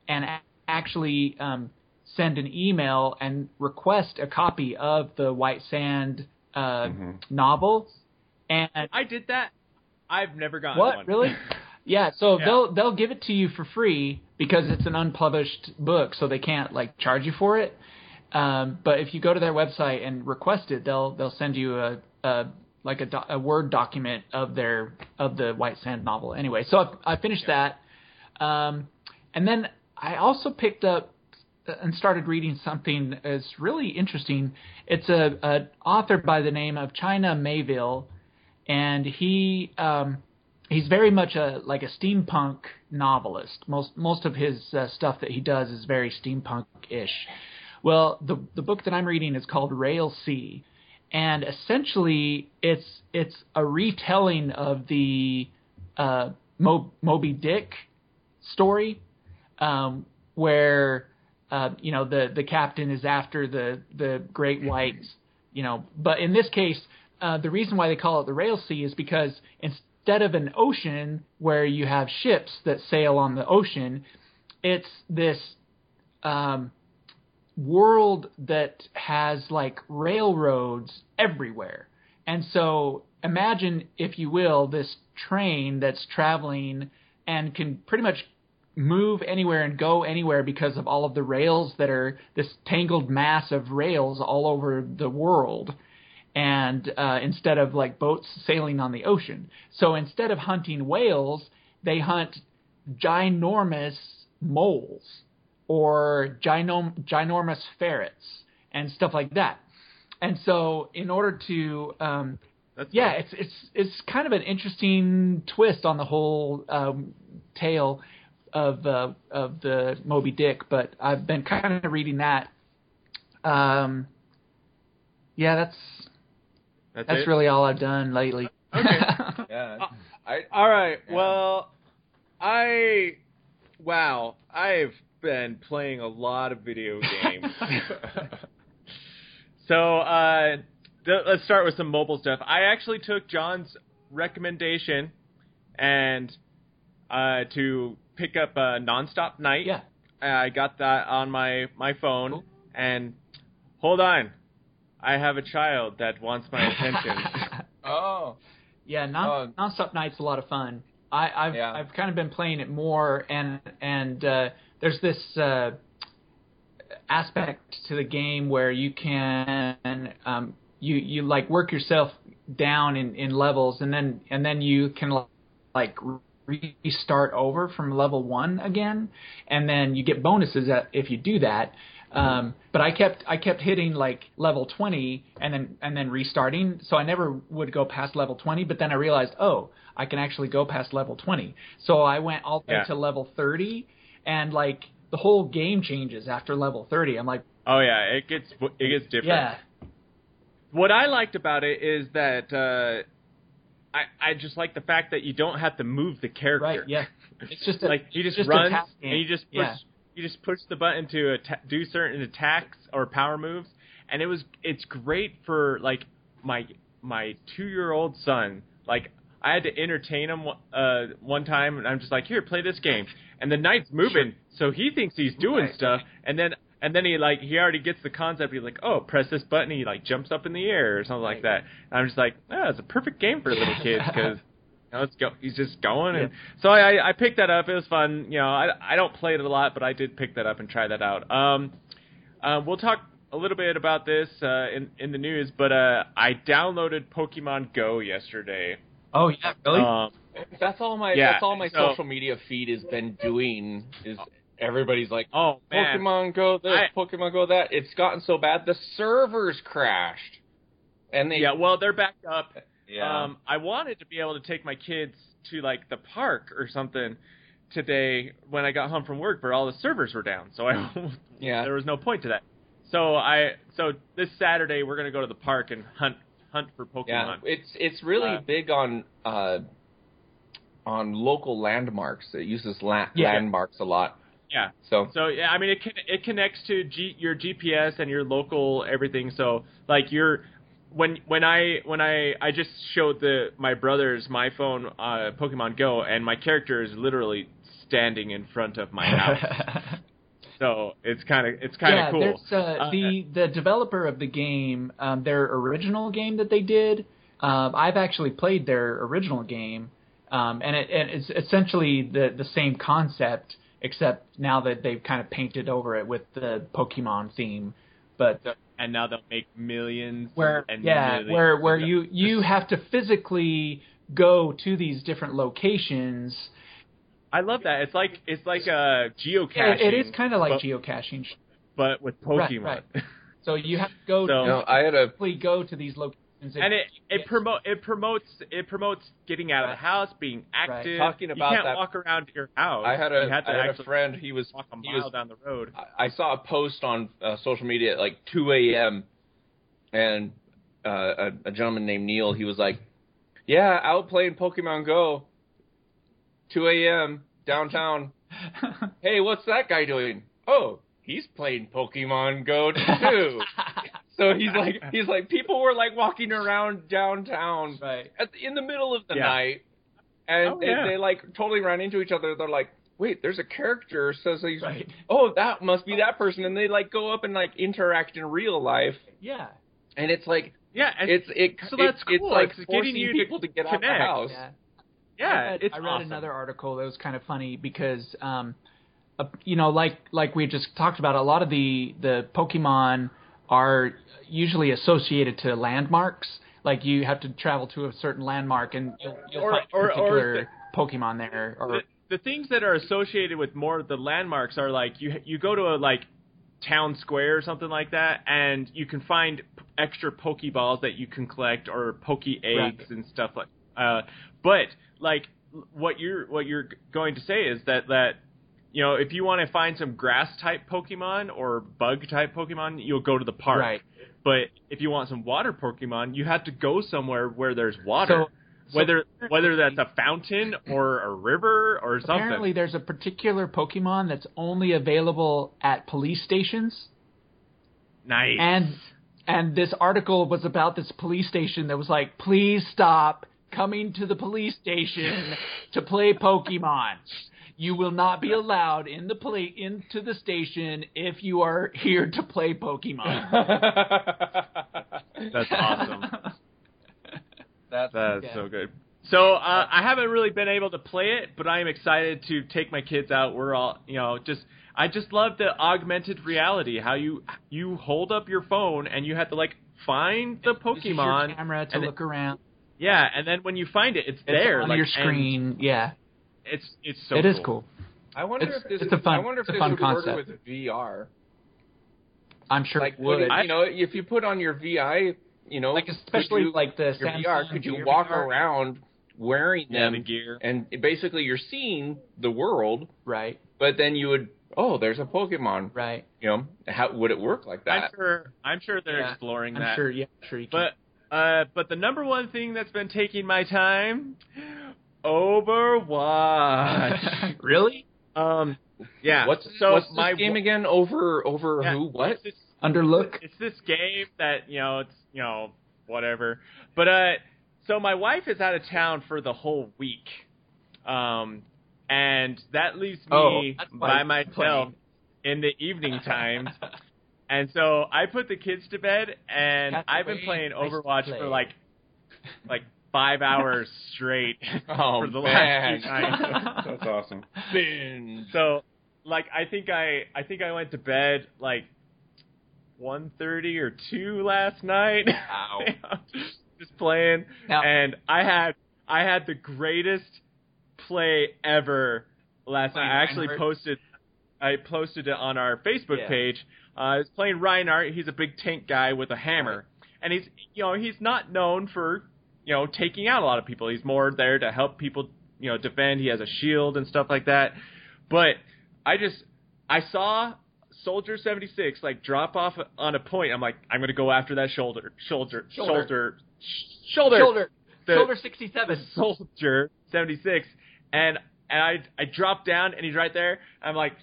and a- actually um, send an email and request a copy of the White Sand uh, Mm-hmm. novel. And I did that. I've never gotten what one. really? Yeah, so Yeah. they'll they'll give it to you for free because it's an unpublished book, so they can't like charge you for it. Um, but if you go to their website and request it, they'll they'll send you a, a like a, do, a Word document of their of the White Sand novel. Anyway, so I, I finished that, um, and then I also picked up and started reading something that's really interesting. It's a, a author by the name of China Mayville, and he um, he's very much a like a steampunk novelist. Most most of his uh, stuff that he does is very steampunk-ish. Well, the the book that I'm reading is called Rail Sea, and essentially it's it's a retelling of the uh, Mo- Moby Dick story, um, where uh, you know the the captain is after the the great whites, you know. But in this case, uh, the reason why they call it the Rail Sea is because instead of an ocean where you have ships that sail on the ocean, it's this um, world that has like railroads everywhere. And so imagine, if you will, this train that's traveling and can pretty much move anywhere and go anywhere because of all of the rails that are this tangled mass of rails all over the world. And uh, instead of like boats sailing on the ocean. So instead of hunting whales, they hunt ginormous moles or ginorm- ginormous ferrets and stuff like that. And so in order to, um, That's yeah, fun. it's it's it's kind of an interesting twist on the whole um, tale of uh, of the Moby Dick. But I've been kind of reading that. Um, yeah, that's That's, that's it? really all I've done lately. Okay. Yeah. I All right. Yeah. Well, I wow, I've been playing a lot of video games. so uh, th- let's start with some mobile stuff. I actually took John's recommendation and uh, to pick up a Nonstop Night. Yeah. I got that on my my phone, Cool. and hold on, I have a child that wants my attention. oh Yeah, non, Oh. Nonstop Night's a lot of fun. I, I've Yeah. I've kind of been playing it more, and and uh, there's this uh, aspect to the game where you can um, you you like work yourself down in, in levels, and then and then you can like restart over from level one again, and then you get bonuses at, if you do that. Um, but I kept I kept hitting like level twenty and then and then restarting, so I never would go past level twenty. But then I realized, oh, I can actually go past level twenty. So I went all the way Yeah. to level thirty, and like the whole game changes after level thirty. I'm like, Oh yeah, it gets it gets different. yeah, What I liked about it is that uh, I I just like the fact that you don't have to move the character. right, yeah. It's just a, Like he just just a runs task game. and you just push, Yeah. you just push the button to atta- do certain attacks or power moves, and it was it's great for like my my two year old son. Like I had to entertain him uh, one time, and I'm just like, here, play this game, and the knight's moving, so he thinks he's doing Right. stuff, and then and then he like he already gets the concept. He's like, oh, press this button, he like jumps up in the air or something like that. And I'm just like, oh, it's a perfect game for little kids because. You know, it's go, he's just going, and so I, I picked that up. It was fun. You know, I, I don't play it a lot, but I did pick that up and try that out. Um, uh, we'll talk a little bit about this uh, in in the news, but uh, I downloaded Pokemon Go yesterday. Oh yeah, really? Um, That's all my Yeah, that's all my so- social media feed has been doing is everybody's like oh man, Pokemon Go this, I- Pokemon Go that. It's gotten so bad the servers crashed. And they yeah. Well, they're backed up. yeah. Um, I wanted to be able to take my kids to like the park or something today when I got home from work, but all the servers were down, so I Yeah. there was no point to that. So I so this Saturday we're gonna go to the park and hunt hunt for Pokemon. Yeah, it's it's really Uh, big on uh, on local landmarks. It uses la- Yeah. landmarks a lot. Yeah. So So yeah, I mean it can, it connects to G, your G P S and your local everything. So like your when when I when I I just showed the my brother's my phone uh, Pokemon Go, and my character is literally standing in front of my house. So it's kind of it's kind of yeah, cool. There's, uh, Uh, the the developer of the game, um, their original game that they did. Um, I've actually played their original game, um, and, it, and it's essentially the the same concept, except now that they've kind of painted over it with the Pokemon theme. But and now they'll make millions. where and yeah, millions where where of you you have to physically go to these different locations. I love that. It's like it's like a geocaching. Yeah, it is kind of like but, geocaching, but with Pokemon. Right, right. So you have to go So- to No, I had a physically go to these locations. And it it promote it promotes it promotes getting out of the house, being active. Talking about you can't that- walk around your house. I had a you have to I had a actually friend. He was walk a he mile was down the road. I saw a post on uh, social media at like two a.m. and uh, a, a gentleman named Neil, he was like, yeah, out playing Pokemon Go, two a.m. downtown. Hey, what's that guy doing? Oh, he's playing Pokemon Go too. So he's like, he's like, people were like walking around downtown Right. at the, in the middle of the Yeah. night, and Oh, they, yeah. they like totally ran into each other. They're like, wait, there's a character says he's, Right. oh, that must be that person, and they like go up and like interact in real life, Yeah. and it's like, Yeah, and it's it, so it- that's it's cool. like It's forcing getting you to people to, get out connect. the house. Yeah. yeah, I read, it's I read awesome. another article that was kind of funny because, um, uh, you know, like like we just talked about, a lot of the the Pokemon are usually associated to landmarks. Like you have to travel to a certain landmark, and you'll, you'll Or- find a or- or particular Pokemon there. Or the, the things that are associated with more of the landmarks are like you you go to a like town square or something like that, and you can find p- extra Pokeballs that you can collect or Poke eggs Right. and stuff like. Uh, but like what you're what you're going to say is that that you know if you want to find some grass type Pokemon or bug type Pokemon, you'll go to the park. Right. But if you want some water Pokemon, you have to go somewhere where there's water. So- Whether whether that's a fountain or a river or something. apparently, there's a particular Pokemon that's only available at police stations. Nice. And and this article was about this police station that was like, please stop coming to the police station to play Pokemon. You will not be allowed in the play into the station if you are here to play Pokemon. That's awesome. That's That's Yeah. so good. So uh, I haven't really been able to play it, but I am excited to take my kids out. We're all, you know, just I just love the augmented reality. How you you hold up your phone and you have to like find the Use your Pokemon. camera to and look around. Yeah, and then when you find it, it's, It's there on like, your and screen. Yeah, It's it's so it is cool. cool. I wonder It's- if this it's a is, fun- I wonder if it's a this fun would work concept. with V R. I'm sure Like, it would. would it- you know, if you put on your V I, you know, like could especially you- like the your V R, Samsung could you Gear walk V R? around wearing Yeah, them, the gear. and basically you're seeing the world, Right, but then you would, oh, there's a Pokemon. right. You know, how would it work like I'm that? sure I'm sure they're Yeah, exploring I'm that. sure. Yeah, I'm sure you can. But uh, but the number one thing that's been taking my time, Overwatch. really? um, yeah. What's so what's this my game again? Over over yeah, who? What? It's this, Underlook. it's this game that you know it's you know whatever. But uh, so my wife is out of town for the whole week, um, and that leaves me Oh, that's why by you're myself playing. in the evening times. And so I put the kids to bed, and That's I've the been way playing I Overwatch play. for like like five hours straight Oh, for the man. last few nights. That's awesome. Binge. So like I think I I think I went to bed like one thirty or two last night. Wow. Just playing, Now- and I had I had the greatest play ever last night. I actually Reinhardt? posted I posted it on our Facebook Yeah. page. Uh, I was playing Reinhardt. He's a big tank guy with a hammer, and he's you know he's not known for you know taking out a lot of people. He's more there to help people you know defend. He has a shield and stuff like that. But I just I saw Soldier seventy-six like drop off on a point. I'm like I'm gonna go after that shoulder shoulder Shoulder. shoulder sh- shoulder Shoulder. The- Shoulder sixty-seven. Soldier seventy-six, and and I I dropped down and he's right there. I'm like,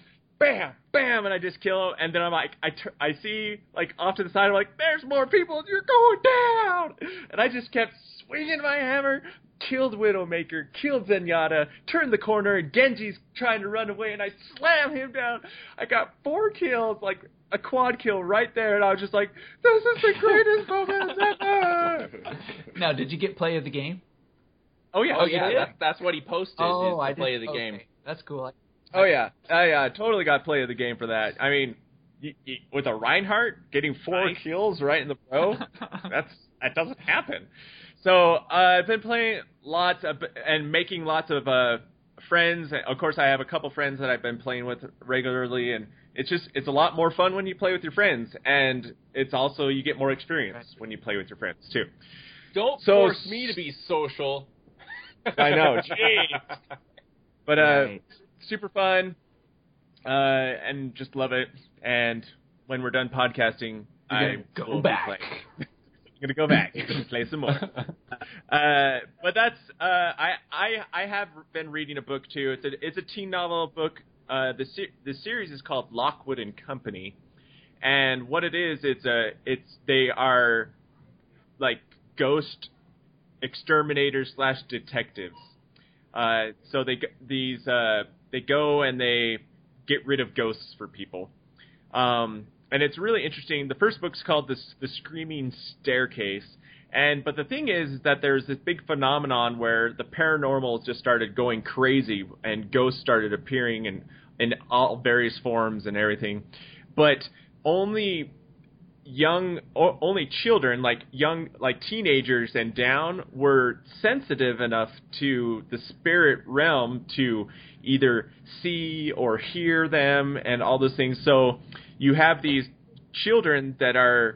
bam, bam, and I just kill him. And then I'm like, I, tur- I see, like, off to the side, I'm like, there's more people, and you're going down. And I just kept swinging my hammer, killed Widowmaker, killed Zenyatta, turned the corner, and Genji's trying to run away, and I slam him down. I got four kills, like a quad kill right there, and I was just like, this is the greatest moment ever. Now, did you get play of the game? Oh, yeah. Oh, yeah, that's, that's what he posted, Oh, is I the play did. of the Okay. game. That's cool. Oh, yeah. I uh, totally got play of the game for that. I mean, y- y- with a Reinhardt getting four Nice. kills right in the row, that's that doesn't happen. So uh, I've been playing lots of, and making lots of uh, friends. Of course, I have a couple friends that I've been playing with regularly, and it's just it's a lot more fun when you play with your friends, and it's also you get more experience when you play with your friends too. Don't So- force me to be social. I know, jeez. But uh, Right. super fun, uh, and just love it. And when we're done podcasting, You're I gonna go will back. be playing. I'm gonna go back and play some more. Uh, but that's uh, I I I have been reading a book too. It's a it's a teen novel book. Uh, the se- the series is called Lockwood and Company, and what it is, it's a it's they are like ghost exterminators slash detectives. Uh, so they g- these uh, they go and they get rid of ghosts for people, um, and it's really interesting. The first book's called the the Screaming Staircase, and but the thing is, is that there's this big phenomenon where the paranormal just started going crazy and ghosts started appearing in in all various forms and everything, but only young o- only children like young like teenagers and down were sensitive enough to the spirit realm to either see or hear them and all those things. So you have these children that are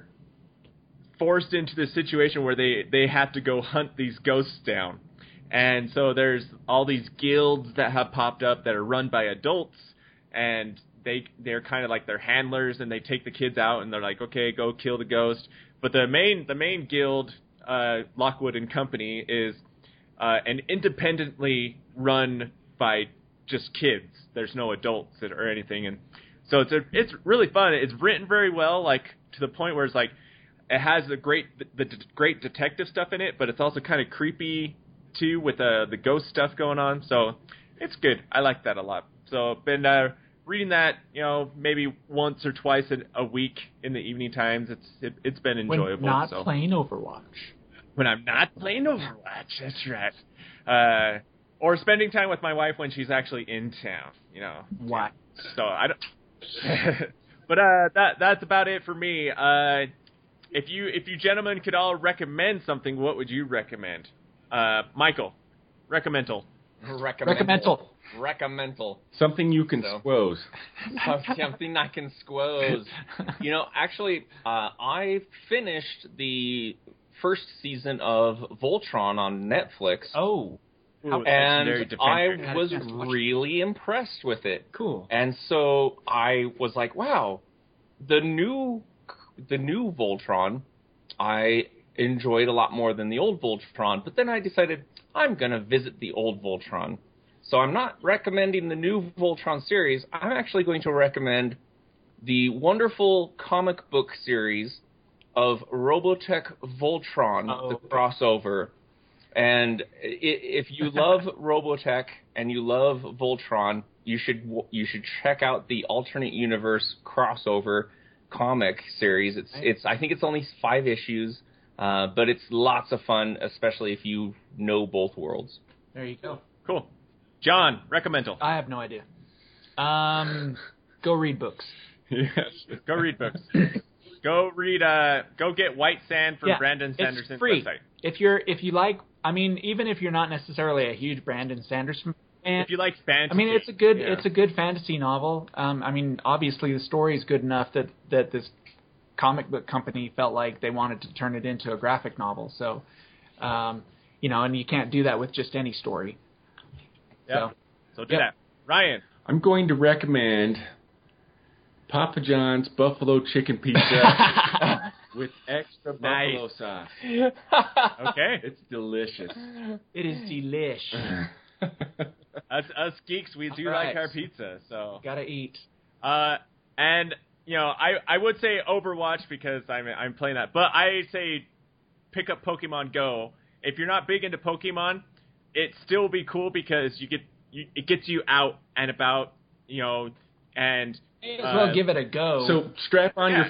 forced into this situation where they they have to go hunt these ghosts down. And so there's all these guilds that have popped up that are run by adults, and they they're kind of like their handlers, and they take the kids out and they're like, okay, go kill the ghost. But the main the main guild, uh, Lockwood and Company, is uh, an independently run by just kids. There's no adults that, or anything, and so it's a, it's really fun. It's written very well, like to the point where it's like it has the great the, the great detective stuff in it, but it's also kind of creepy too with uh, the ghost stuff going on. So it's good. I like that a lot. So been uh, reading that, you know, maybe once or twice a, a week in the evening times. It's it, it's been enjoyable. When not so. playing Overwatch. When I'm not playing Overwatch, that's right. Uh, or spending time with my wife when she's actually in town, you know. Why? So I don't. But uh, that that's about it for me. Uh, if you if you gentlemen could all recommend something, what would you recommend? Uh, Michael, recommendal. Recommendal. Recommendal. Something you can So. squoze. Something I can squoze. You know, actually, uh, I finished the first season of Voltron on Netflix, Oh, Ooh, and legendary I defender. was Had a chance to watch it. really impressed with it. cool. And so I was like, wow, the new the new Voltron I enjoyed a lot more than the old Voltron, but then I decided I'm going to visit the old Voltron. So I'm not recommending the new Voltron series. I'm actually going to recommend the wonderful comic book series of Robotech Voltron, Uh-oh. the crossover. And i- if you love Robotech and you love Voltron, you should you should check out the alternate universe crossover comic series. It's it's I think it's only five issues, uh, but it's lots of fun, especially if you know both worlds. There you go. Cool. John, recommendal. I have no idea. Um, go read books. Yes. Go read books. Go read. Uh, go get White Sand from Yeah, Brandon it's Sanderson's free. website. If you're if you like, I mean, even if you're not necessarily a huge Brandon Sanderson fan, If you like fantasy, I mean, it's a good yeah. it's a good fantasy novel. Um, I mean, obviously the story is good enough that that this comic book company felt like they wanted to turn it into a graphic novel. So, um, you know, and you can't do that with just any story. Yeah. So, So do Yep. that. Ryan. I'm going to recommend Papa John's Buffalo Chicken Pizza with extra Nice. buffalo sauce. Okay. It's delicious. it is delish. us, us geeks, we do All like right. our pizza. So Gotta eat. Uh, and you know, I, I would say Overwatch because I'm I'm playing that, but I say pick up Pokemon Go. If you're not big into Pokemon, it still be cool because you get you, it gets you out and about, you know, and May as well uh, give it a go. So strap on Yeah. your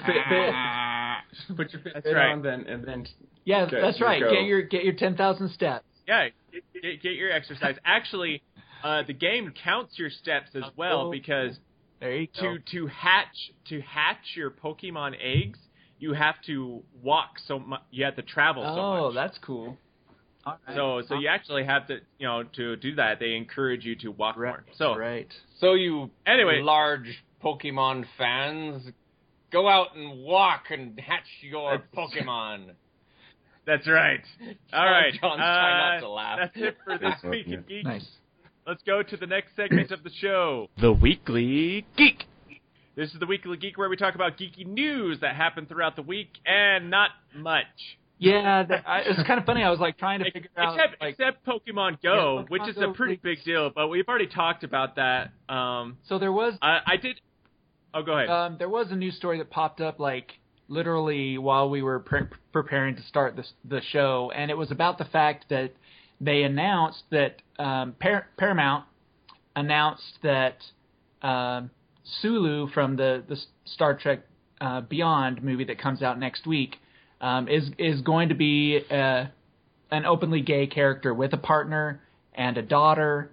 Fitbit, put your Fitbit right. on, then and then yeah, get that's your right. go. Get your get your ten thousand steps. yeah, get, get, get your exercise. Actually, uh, the game counts your steps as well Oh. because There you go. to to hatch to hatch your Pokemon eggs, you have to walk so much. You have to travel so much. Oh, that's cool. All right. So, so you actually have to, you know, to do that, they encourage you to walk right. more. So, right. So you Anyway. large Pokemon fans, go out and walk and hatch your Pokemon. that's right. All right. John's trying not to laugh. That's it for this That's week okay. in Geek. Nice. Let's go to the next segment of the show. The Weekly Geek. This is the Weekly Geek where we talk about geeky news that happened throughout the week and not much. Yeah, that, I, it's kind of funny. I was like trying to figure out. Except, Like, except Pokemon Go, Yeah, Pokemon which is Go a pretty leaks. big deal, but we've already talked about that. Um, so there was I, I did. Oh, go ahead. um, there was a news story that popped up like literally while we were pre- preparing to start this, the show, and it was about the fact that they announced that um, Par- Paramount announced that um, Sulu from the the Star Trek uh, Beyond movie that comes out next week um, is is going to be uh, an openly gay character with a partner and a daughter,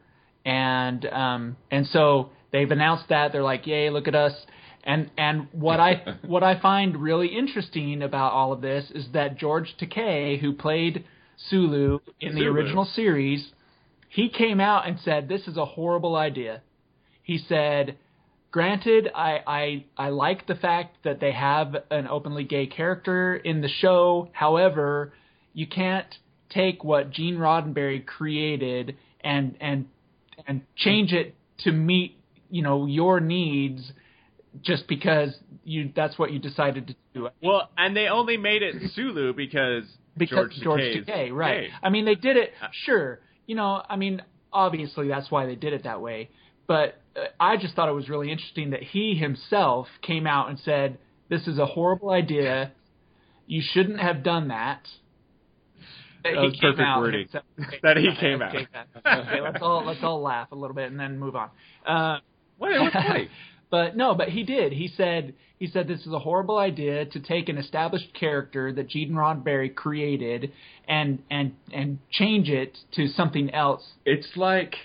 and um, and so they've announced that. They're like, yay, look at us. And and what I what I find really interesting about all of this is that George Takei, who played Sulu in the Sulu. original series, he came out and said this is a horrible idea. He said, granted, I, I I like the fact that they have an openly gay character in the show. However, you can't take what Gene Roddenberry created and and and change it to meet, you know, your needs just because you that's what you decided to do. Well, and they only made it Sulu because, Because George George Takei is Takei, right? gay. I mean, they did it. Sure, you know, I mean, obviously that's why they did it that way. But uh, I just thought it was really interesting that he himself came out and said, "This is a horrible idea. You shouldn't have done that." That he was came perfect out and wording. said- okay, That he okay, came okay, out. Okay, let's all let's all laugh a little bit and then move on. Uh, What? It was funny. But no, but he did. He said he said this is a horrible idea to take an established character that Gene Roddenberry created and and and change it to something else. It's like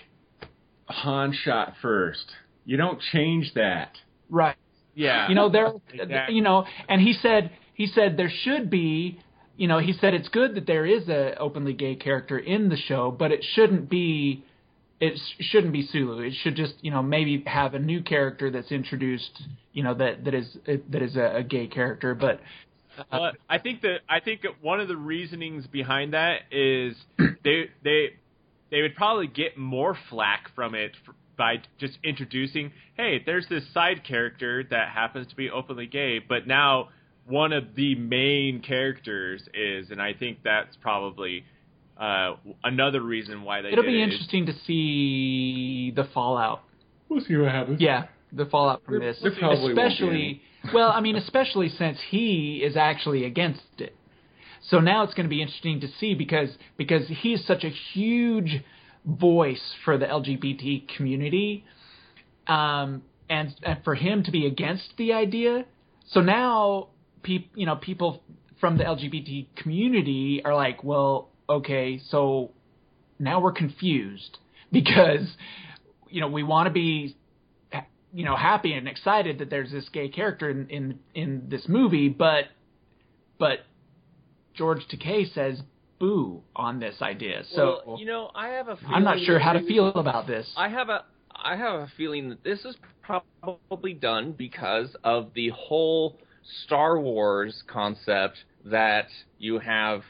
Han shot first. You don't change that. Right. Yeah. You know, there Exactly. you know, and he said he said there should be, you know, he said it's good that there is a openly gay character in the show, but it shouldn't be it sh- shouldn't be Sulu. It should just, you know, maybe have a new character that's introduced, you know, that that is that is a, a gay character, but uh, Well, I think that I think that one of the reasonings behind that is they they they would probably get more flack from it f- by just introducing, hey, there's this side character that happens to be openly gay, but now one of the main characters is, and I think that's probably uh, another reason why they it'll did be it. interesting to see the fallout. We'll see what happens. Yeah, the fallout from There- this, there probably won't be especially. Well, I mean, especially since he is actually against it. So now it's going to be interesting to see because because he's such a huge voice for the L G B T community, um, and and for him to be against the idea. So now, peop, you know, people from the L G B T community are like, well, okay, so now we're confused because, you know, we want to be, you know, happy and excited that there's this gay character in, in, in this movie, but, but George Takei says boo on this idea. So well, you know, I have a feeling I'm not sure that how to maybe- feel about this. I have a I have a feeling that this is probably done because of the whole Star Wars concept that you have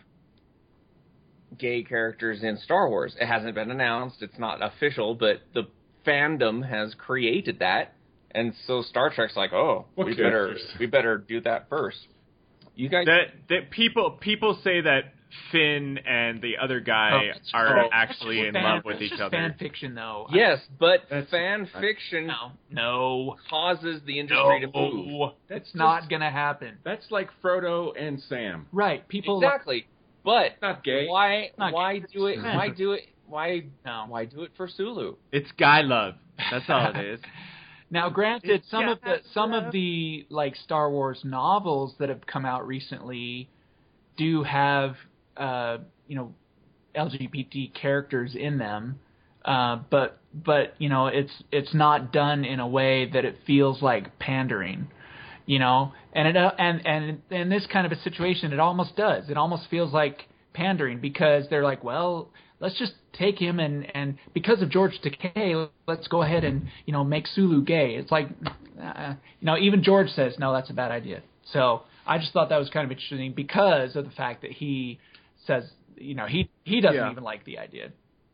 gay characters in Star Wars. It hasn't been announced, it's not official, but the fandom has created that, and so Star Trek's like, oh, What we better characters? we better do that first. You guys, That that people people say that Finn and the other guy Oh, that's- are oh, actually that's in fan- love with that's each just other. Fan fiction, though. Yes, but That's- fan fiction No, no, causes the industry to move. no. That's not gonna happen. That's like Frodo and Sam. Right? People. Exactly. But Not gay. why Not why gay. do it It's why do it why No. why do it for Sulu? It's guy love. That's all it is. Now, granted, It's some of the got some love. of the like Star Wars novels that have come out recently do have uh, you know L G B T characters in them, uh, but but you know it's it's not done in a way that it feels like pandering, you know, and it uh, and and in this kind of a situation, it almost does. It almost feels like pandering because they're like, well, let's just take him and, and because of George Takei, let's go ahead and, you know, make Sulu gay. It's like, uh, you know, even George says, no, that's a bad idea. So I just thought that was kind of interesting because of the fact that he says, you know, he, he doesn't Yeah. even like the idea.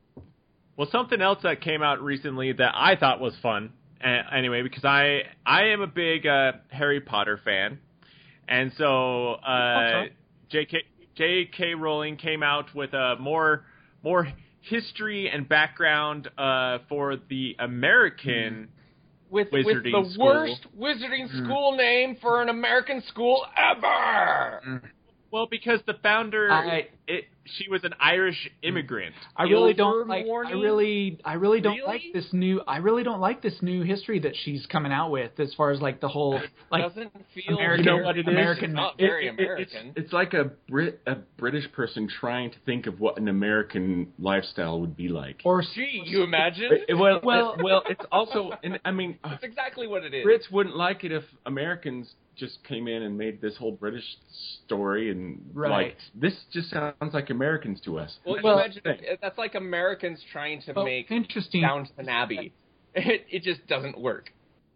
Well, something else that came out recently that I thought was fun, uh, anyway, because I I am a big uh, Harry Potter fan, and so uh, J K J K Rowling came out with a more more history and background uh, for the American With, with Wizarding the school. worst wizarding school name for an American school ever. Well, because the founder, I- it, she was an Irish immigrant. I really Ilver don't like. I Morning? really, I really don't Really? like this new. I really don't like this new history that she's coming out with, as far as like the whole like Doesn't feel American- You know what it is? American- not It- very it- American. It's, it's like a Brit, a British person trying to think of what an American lifestyle would be like. or Gee, you imagine? It- well, Well- well, well, it's also, and I mean, uh, That's exactly what it is. Brits wouldn't like it if Americans just came in and made this whole British story and Right. like this just sounds like Americans to us. Well, Well- imagine that's like Americans trying to Well, make interesting. Downton Abbey. It, it just doesn't work.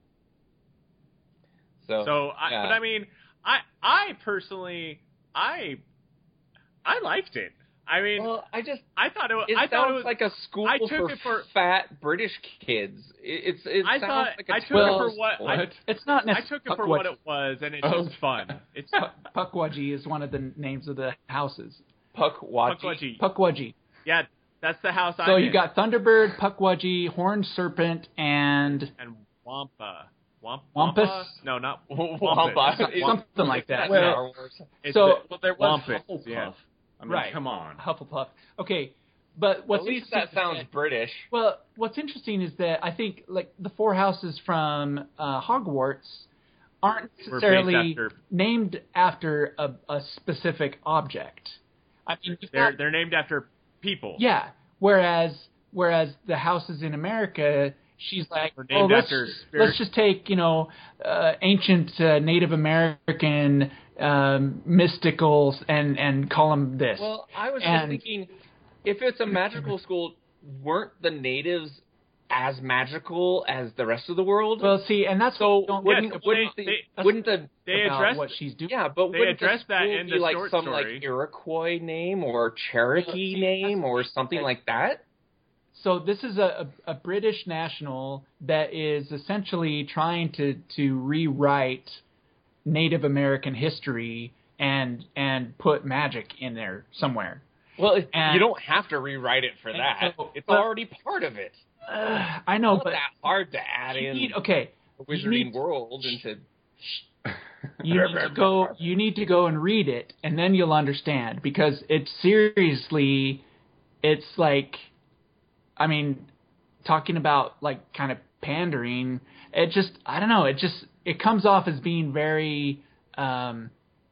So, So, I, yeah. but I mean, I I personally, I I liked it. I mean, well, I just I thought it. was it I thought it sounds was like a school I took for, it for- fat British kids. It, it's it I sounds thought like a I took Well, it for what, I, What? It's not I necessarily. took it for what it was, and it's Oh. just fun. It's Pukwudgie is one of the names of the houses. Pukwudgie. Pukwudgie. Pukwudgie. Yeah, that's the house I. So you got Thunderbird, Pukwudgie, Horned Serpent, and and Wampa. Wamp, Wampus? Wampa? No, not Wampa. Wampus. something like that. That's Well, Star Wars. It's So- the- Well, there was Wampus, Hufflepuff. yeah. I mean, Right. come on. Hufflepuff. Okay, but what's At least interesting that is sounds that- British. well, what's interesting is that I think like the four houses from uh, Hogwarts aren't Were based necessarily after- named after a, a specific object. I mean, you've They're got- they're named after people. yeah. Whereas whereas the houses in America, she's like, They're oh, named let's, after let's spirits. just take you know uh, ancient uh, Native American um, mysticals and and call them this. Well, I was just And- thinking, if it's a magical school, weren't the natives as magical as the rest of the world? Well, see, and that's so what don't, wouldn't yes, wouldn't they- the they- wouldn't the They about addressed what she's doing. yeah, but They wouldn't the addressed that school in be the like short some story. like Iroquois name or Cherokee name or something like that? So this is a, a, a British national that is essentially trying to, to rewrite Native American history and and put magic in there somewhere. Well, it- And- you don't have to rewrite it for and that. so- it's but- already part of it. Uh, I know, It's but not that hard to add you in need, okay, the you wizarding need- world into. you need to go. You need to go and read it, and then you'll understand because it's seriously, it's like, I mean, talking about like kind of pandering. It just, I don't know. It just, it comes off as being very, um,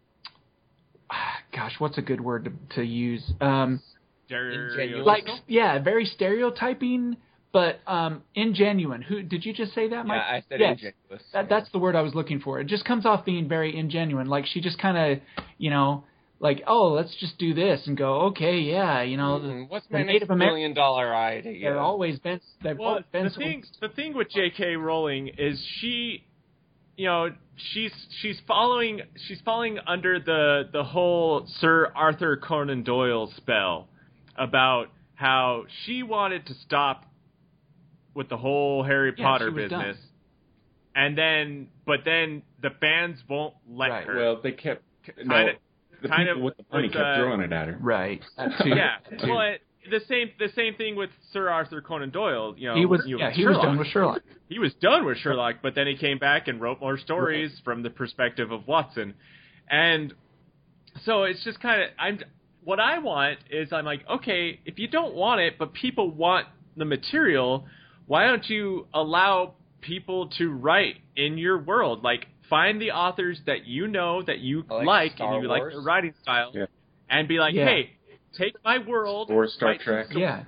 gosh, what's a good word to, to use? Um, Stereo- like, yeah, very stereotyping, but um, ingenuine. Who did you just say that, Yeah, Mike? I said Yes. ingenuous. That, that's the word I was looking for. It just comes off being very ingenuine. Like she just kind of, you know, like, oh, let's just do this and go, okay, yeah, you know, Hmm, what's the my Native next American- million dollar idea? they've always been. They've Well, always been. the thing, the thing with J K. Rowling is she, you know, she's she's following she's following under the the whole Sir Arthur Conan Doyle spell about how she wanted to stop with the whole Harry Yeah, Potter she was business, done. and then but then the fans won't let Right. her. Well, they kept no. Kinda- the kind people of with the money with, kept uh, throwing it at her. Right. yeah. Well, it, the same the same thing with Sir Arthur Conan Doyle. You know, He was you know, yeah he was Sherlock. done with Sherlock. He was done with Sherlock, but then he came back and wrote more stories right. from the perspective of Watson, and so it's just kind of I'm. What I want is I'm like, okay, if you don't want it, but people want the material, why don't you allow people to write in your world? Like, find the authors that you know that you like, like Star and you Wars. like their writing style, yeah. and be like, yeah. hey, take my world, or Star write Trek. Yeah.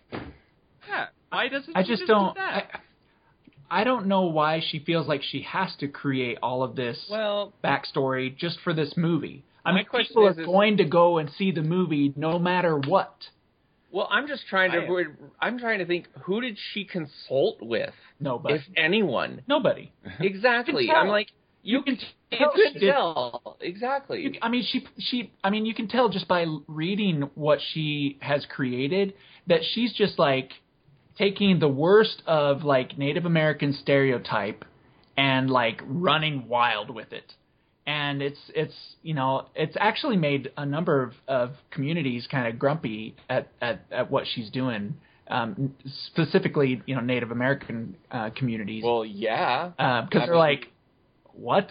Yeah. Why doesn't I she just just don't. do that? I, I don't know why she feels like she has to create all of this Well, backstory just for this movie. I My mean, question people is- are is- going to go and see the movie no matter what. well, I'm just trying to. I'm trying to think. Who did she consult with, Nobody. if anyone? Nobody. Exactly. You can I'm tell. like, you, You can you tell could she did- tell. Exactly. You, I mean, she she. I mean, you can tell just by reading what she has created that she's just like taking the worst of like Native American stereotype and like running wild with it. And it's it's you know it's actually made a number of, of communities kind of grumpy at, at, at what she's doing, um, specifically you know Native American uh, communities. Well, yeah. Uh, because I they're mean- like, what?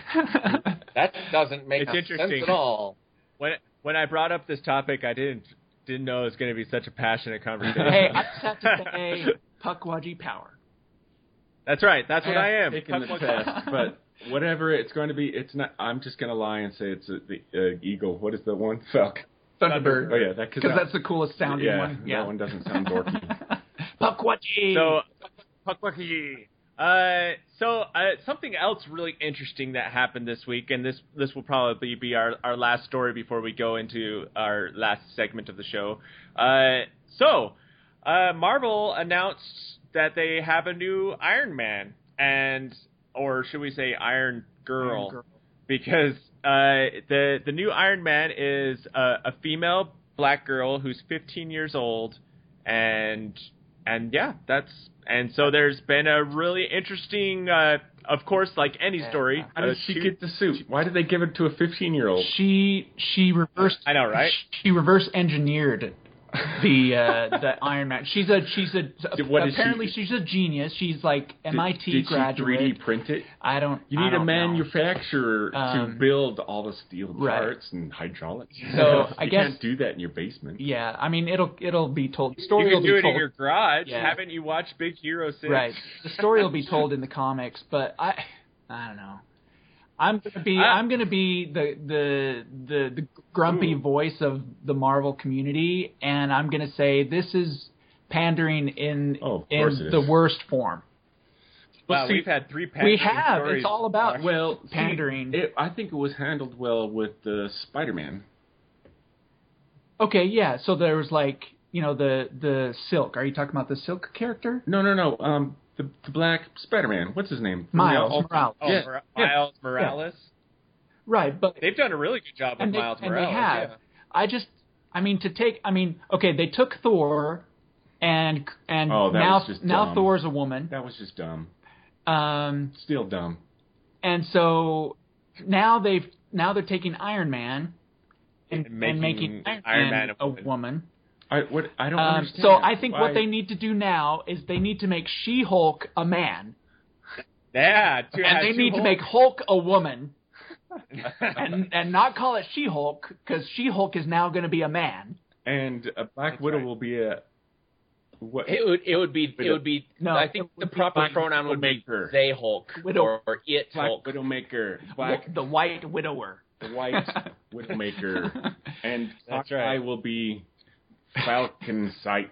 That doesn't make It's sense interesting. at all. When when I brought up this topic, I didn't didn't know it was going to be such a passionate conversation. Hey, I just have to say, Pukwudgie power. That's right. That's what I, am. Taking the Puck- test, but whatever it's going to be, it's not. I'm just going to lie and say it's a, the uh, eagle. What is the one? Falcon. Thunderbird. Oh yeah, that Because that's the coolest sounding yeah, one. Yeah, that one doesn't sound dorky. Pukwudgie. So, Pukwudgie. Uh, so uh, something else really interesting that happened this week, and this this will probably be our, our last story before we go into our last segment of the show. Uh, so, uh, Marvel announced that they have a new Iron Man, and or should we say Iron Girl? Iron Girl. Because uh, the the new Iron Man is a, a female black girl who's fifteen years old, and and yeah, that's and so there's been a really interesting, uh, of course, like any story. How did uh, she two- get the suit? Why did they give it to a fifteen-year-old? She she reversed. I know, right? She reverse engineered the uh, the Iron Man. She's a she's a What is apparently she- she's a genius. She's like M I T did, did graduate. she three D print it? I don't. You I need a don't know. manufacturer to Um, build all the steel right. parts and hydraulics. So, you I guess- can't do that in your basement. Yeah, I mean it'll it'll be told. The You story will can do be it told. in your garage. Yeah. Haven't you watched Big Hero six? Right. The story will be told in the comics, but I I don't know. I'm gonna be I- I'm gonna be the the the, the grumpy Ooh. voice of the Marvel community, and I'm gonna say this is pandering in Oh, of course in it the is. worst form. Wow, see, we've had three. We pandering have. stories. It's all about Gosh. Well, see, pandering. it, I think it was handled well with the Spider-Man. Okay, yeah. So there was like you know the the Silk. Are you talking about the Silk character? No, no, no. Um, the, the black Spider-Man. What's his name? Miles Yeah, Morales. Oh, Yeah, Mor- yeah. Miles Morales. Right, but They've done a really good job with and they, Miles and Morales. they have. Yeah. I just, I mean, to take, I mean, okay, they took Thor, and and Oh, that now was just now dumb. Thor's a woman, That was just dumb. um, Still dumb. and so now they've now they're taking Iron Man and, And and making making Iron, Iron Man, Man a a woman. woman. I what I don't Um, understand. so I think Why- what they need to do now is they need to make She-Hulk a man, Yeah, to and have they two need to Hulk- make Hulk a woman, and and not call it She-Hulk because She-Hulk is now going to be a man. and a Black That's Widow right. will be a what? It would it would be it would be No, I think it the would be proper Black pronoun would be Widowmaker. they Hulk Widow- or, or it Black Hulk. Widowmaker, Black the White Widower. the White Widowmaker, and That's Hawkeye right. will be Falcon Sight.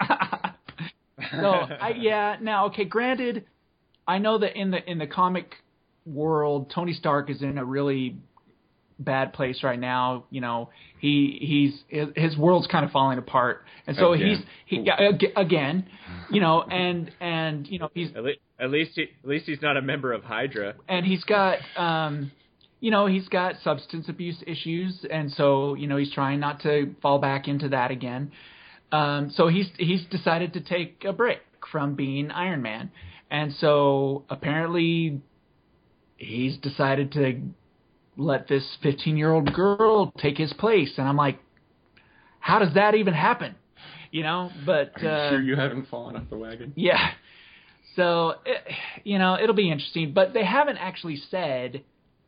No, I, yeah. Now, okay. Granted, I know that in the in the comic world, Tony Stark is in a really bad place right now. You know, he he's his, his world's kind of falling apart, and so Again. he's he yeah, ag- again. You know, and and you know he's At, le- at least he, at least he's not a member of Hydra. and he's got um you know he's got substance abuse issues, and so you know he's trying not to fall back into that again. Um, so he's he's decided to take a break from being Iron Man, and so apparently he's decided to let this fifteen-year-old girl take his place. And I'm like, how does that even happen? You know, but... Are you uh, sure you haven't fallen off the wagon? Yeah. So, it, you know, it'll be interesting. But they haven't actually said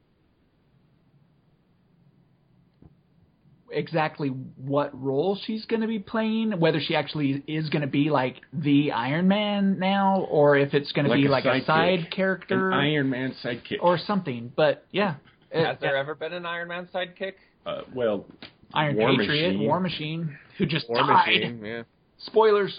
exactly what role she's going to be playing, whether she actually is going to be like the Iron Man now, or if it's going to Like be a like a sidekick. side character An Iron Man sidekick. or something. But yeah, Has it- there ever been an Iron Man sidekick? Uh, well, Iron War Patriot, Machine. War Machine, who just War died. Machine, yeah. Spoilers.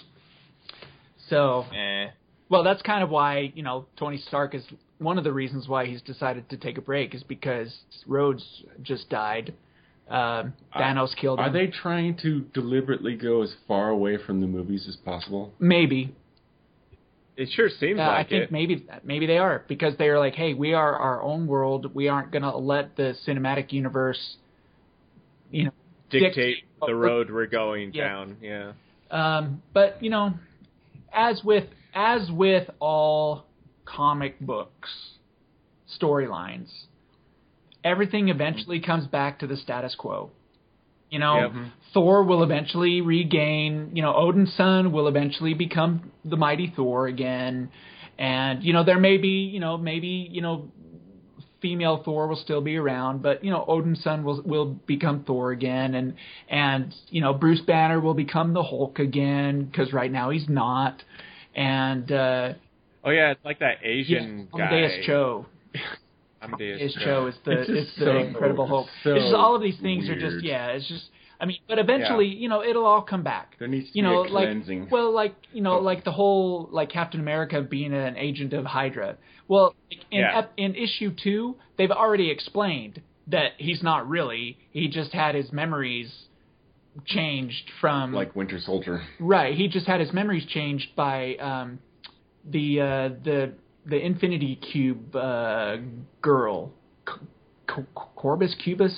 So, Eh. well, that's kind of why, you know, Tony Stark is one of the reasons why he's decided to take a break is because Rhodes just died. Um, Thanos killed him. Are they trying to deliberately go as far away from the movies as possible? Maybe. It sure seems Uh, like I think it. maybe maybe they are because they are like, hey, we are our own world. We aren't going to let the cinematic universe, you know, Dictate what the we're- road we're going Yeah. down. Yeah. Um, but you know, as with as with all comic books storylines, everything eventually comes back to the status quo. You know, Yep. Thor will eventually regain, you know, Odin's son will eventually become the mighty Thor again. And, you know, there may be, you know, maybe, you know, female Thor will still be around, but, you know, Odin's son will will become Thor again. And, and you know, Bruce Banner will become the Hulk again, because right now he's not. And, uh, Oh yeah, it's like that Asian yeah, guy. Amadeus Cho. Amadeus Amadeus Cho. Cho is the It's just is the so- Incredible Hulk. so it's just all of these things are weird. just yeah. It's just I mean, but eventually you know it'll all come back. There needs to You be know, a like cleansing. well, like you know, Oh. like the whole like Captain America being an agent of Hydra. Well, in Yeah. ep- in issue two, they've already explained that he's not really. He just had his memories changed from like Winter Soldier. right. He just had his memories changed by um, the uh, the the Infinity Cube uh, girl, C- C- Corbus Cubus.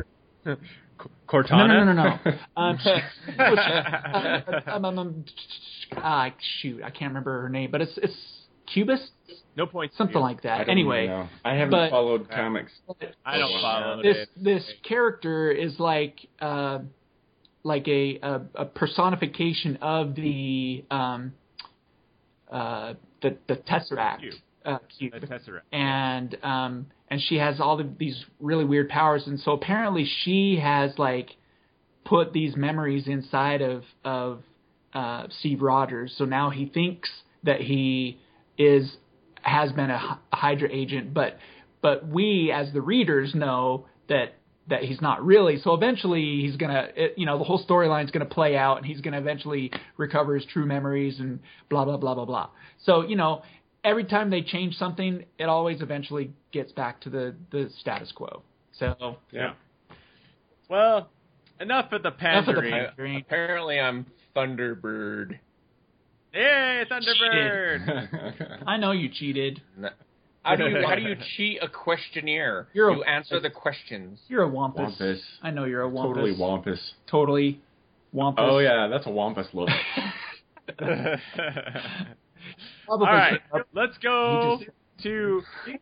Cortana. No, no, no, no, no. um, she, uh, um, um, um, ah, shoot, I can't remember her name, but it's it's Cubus, No points. something like I that. don't Anyway, even know. I haven't but- followed comics. I don't follow this it. this character is like uh, like a, a a personification of the um uh the the Tesseract Cube. uh, cube. The Tesseract. and um and she has all of these really weird powers, and so apparently she has like put these memories inside of of uh, Steve Rogers. So now he thinks that he is has been a, Hy- a Hydra agent, but but we as the readers know that that he's not really. So eventually he's gonna, it, you know, the whole storyline's gonna play out, and he's gonna eventually recover his true memories and blah blah blah blah blah. So you know, every time they change something, it always eventually gets back to the the status quo. So Yeah. Well, enough of the enough of the pandering. pandering. Apparently, I'm Thunderbird. Yay, Thunderbird! I know you cheated. No. How do you how do you cheat a questionnaire? You're a- you answer the questions. You're a wampus. Wampus. I know you're a wampus. Totally wampus. Totally wampus. Oh yeah, that's a wampus look. Probably. All right, let's go You to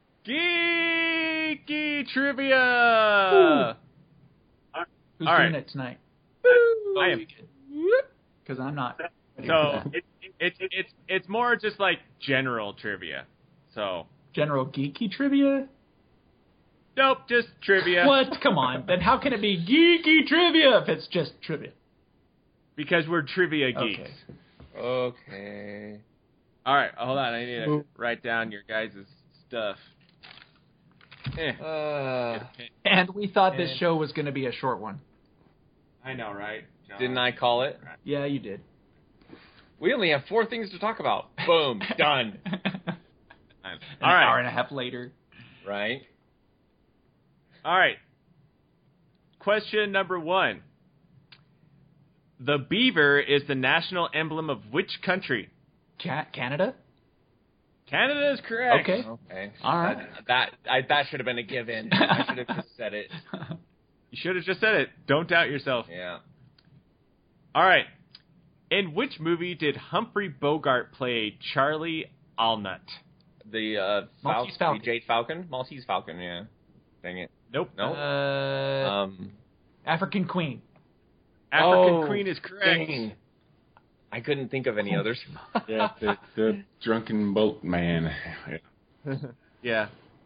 geeky trivia. Who's all doing right. it tonight? I am. Because I'm not. So it, it, it, it's it's more just like general trivia. So General geeky trivia? nope, just trivia. What? Come on. Then how can it be geeky trivia if it's just trivia? Because we're trivia geeks. Okay. Okay. All right, hold on. I need to write down your guys' stuff. Eh. Uh, And we thought this And- show was going to be a short one. I know, right? John? didn't I call it? Yeah, you did. We only have four things to talk about. Boom. Done. An All right. hour and a half later. Right? All right. Question number one. The beaver is the national emblem of which country? Ca- Canada? Canada is correct. Okay. Okay. All right. That that, I, that should have been a given. I should have just said it. You should have just said it. Don't doubt yourself. Yeah. All right. In which movie did Humphrey Bogart play Charlie Allnut? The uh, Maltese Fal- Falcon. the Jade Falcon? Maltese Falcon, yeah. Dang it. Nope. No. Uh, um. African Queen. African oh, Queen is correct. dang. I couldn't think of any others. Yeah, the, the drunken boat man. Yeah.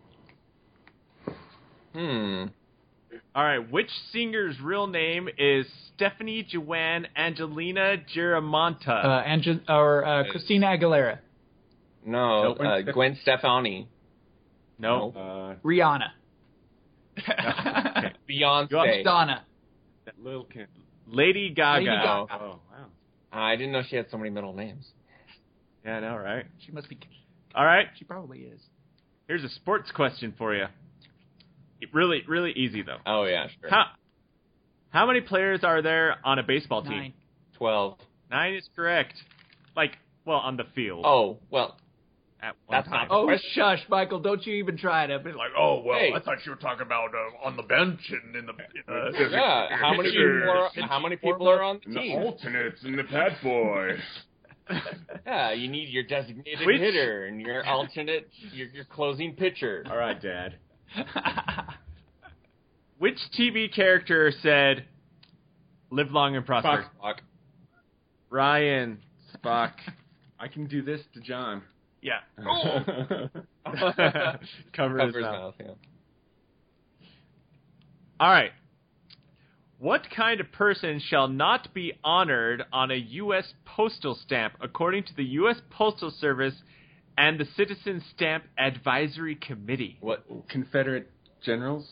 Hmm. All right. Which singer's real name is Stephanie Joanne Angelina Giramonta? Uh, Ange- or uh, Christina Aguilera. No. No, Gwen uh, Stef- Gwen Stefani. no. Uh, Rihanna. Beyonce. Donna. Lil Kim. Lady Gaga. Lady Gaga. Oh, wow. I didn't know she had so many middle names. Yeah, I know, right? She must be. All right. She probably is. Here's a sports question for you. It really, really easy though. Oh yeah, sure. How how many players are there on a baseball team? Nine. Twelve. Nine is correct. Like, well, on the field. Oh well. at one that's time. not- Oh, Question. shush, Michael! Don't you even try to be like, Oh well, Hey. I thought you were talking about uh, on the bench and in the. Uh, Yeah. How many people are? How many people are on the And the team? alternates and the pad boy. Yeah, you need your designated Which- hitter and your alternate, your, your closing pitcher. All right, Dad. Which T V character said, "Live long and prosper"? Spock. Ryan Spock. I can do this to John. Yeah. Oh. Cover Cover his his mouth. mouth. Yeah. All right. What kind of person shall not be honored on a U S postal stamp according to the U S Postal Service and the Citizen Stamp Advisory Committee? What? Confederate generals?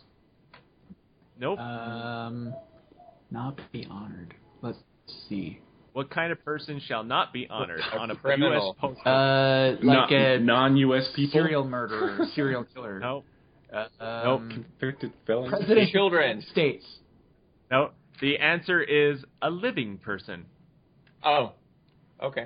Nope. um, not be honored. Let's see. What kind of person shall not be honored A on a criminal. U S postal Uh, like Non- a non-U S people? serial murderer, serial killer. Nope. Uh, Nope. um, Convicted felons? President Children. of the United States. Nope. The answer is a living person. Oh. Okay.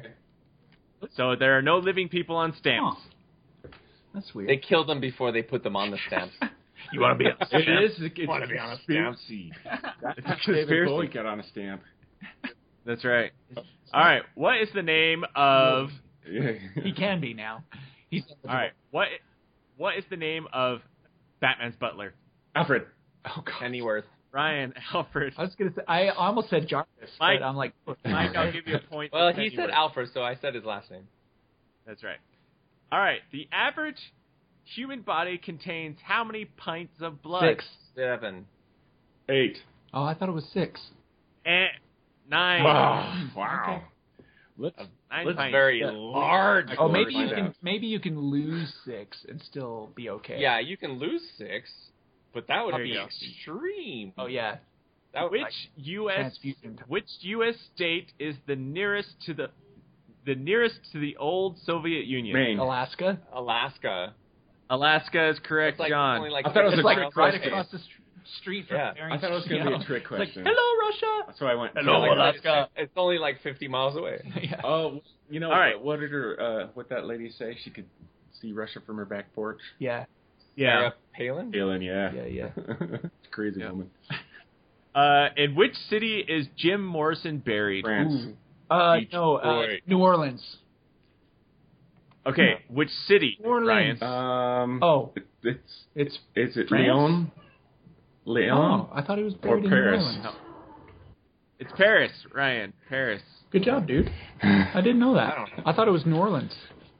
So there are no living people on stamps. Huh. That's weird. They killed them before they put them on the stamps. you want to be on a It is. It's Wanna a be on a conspiracy. It's a David conspiracy. Bowie got on a stamp. That's right. All right. What is the name of? He can be now. He's All right. What? What is the name of Batman's butler? Alfred. Oh god. Pennyworth. Ryan Alfred. I was gonna say I almost said Jarvis, Mike. but I'm like, Mike, I'll give you a point. Well, for he said Pennyworth. Alfred, so I said his last name. That's right. All right. The average human body contains how many pints of blood? Six. Seven. Eight. Oh, I thought it was six. And nine. Wow. Wow. Let's, Nine let's pints. Very Yeah. large. Oh, I'll maybe find you can out. maybe you can lose six and still be okay. Yeah, you can lose six, but that would There you be go. extreme. Oh yeah. That would, Which like, U S transfusion. which U S state is the nearest to the the nearest to the old Soviet Union? Maine. Alaska. Alaska. Alaska is correct, It's like John. only like I thought it was It's a like trick right question. across the st- street from Yeah. Barrington, I thought it was going you to be know? a trick It's like, question. hello, Russia. So I went. Hello, yeah, like- Alaska. It's only like fifty miles away. yeah. Oh, you know, All right. what did her, uh, what that lady say? She could see Russia from her back porch. yeah. yeah. Sarah Palin? Palin, yeah. Yeah, yeah. Crazy Yeah. woman. Uh, in which city is Jim Morrison buried? France. Uh, Detroit. no, uh, New Orleans. Okay, which city? New Orleans. Ryan? Um. Oh, it- it's. it's Is it France? Leon? Leon? oh, I thought he was Or buried in Paris. New Orleans. No. It's Paris, Ryan. Paris. Good job, dude. I didn't know that. I don't know. I thought it was New Orleans.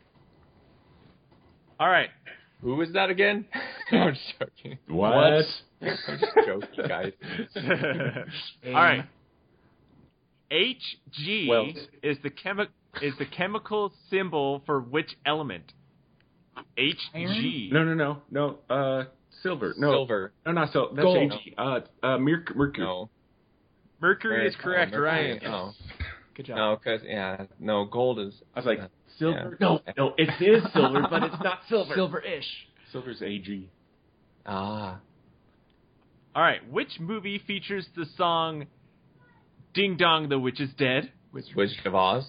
All right. Who was that again? I'm just joking. What? I'm just joking, guys. All right. H G Well- is the chemi- is the chemical symbol for which element? H G. No, no, no, no. Uh, silver. No, Silver. no, not silver. That's Gold. A G. Uh, uh, merc- mercury. No. Mercury is Oh, correct, Mercury. Ryan. No, Good job. no, because yeah, no, gold is. I was like, uh, silver. yeah. No, no, it is silver, but it's not silver. Silver-ish. Silver's A G. Ah. All right. Which movie features the song "Ding Dong, the Witch is Dead"? Wizard of Oz.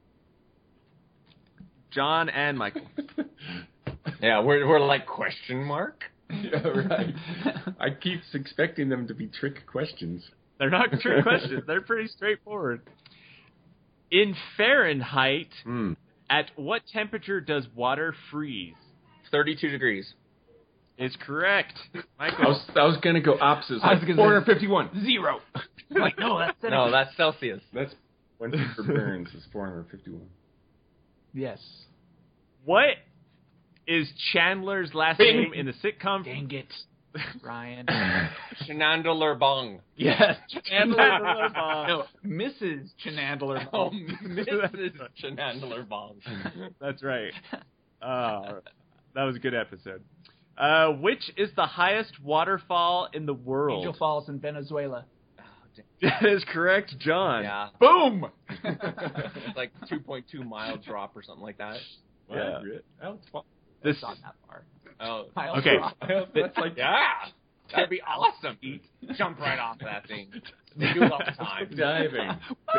John and Michael. Yeah, we're we're like question mark. Yeah, right. I keep expecting them to be trick questions. They're not trick questions. They're pretty straightforward. In Fahrenheit, Hmm. at what temperature does water freeze? Thirty-two degrees. is correct. I Michael. was I was gonna go opposite. I was Like gonna four hundred fifty-one. Zero. I'm like, no, that's No, that's Celsius. That's when Peter Burns is four hundred fifty-one. Yes. What is Chandler's last Bing. name in the sitcom? Dang it, Ryan. Chenandler Bong. Yes. Chandler Bong. No, Missus Chenandler. Oh, Missus Chenandler Bong. That's right. Uh, that was a good episode. Uh, which is the highest waterfall in the world? Angel Falls in Venezuela. That is correct, John. Yeah. Boom. It's like two point two mile drop or something like that. Yeah. That's fun. This Not that far. Oh, Miles Okay. Rock. That's like yeah. That'd be awesome. Jump right off of that thing. They do it all the time. diving.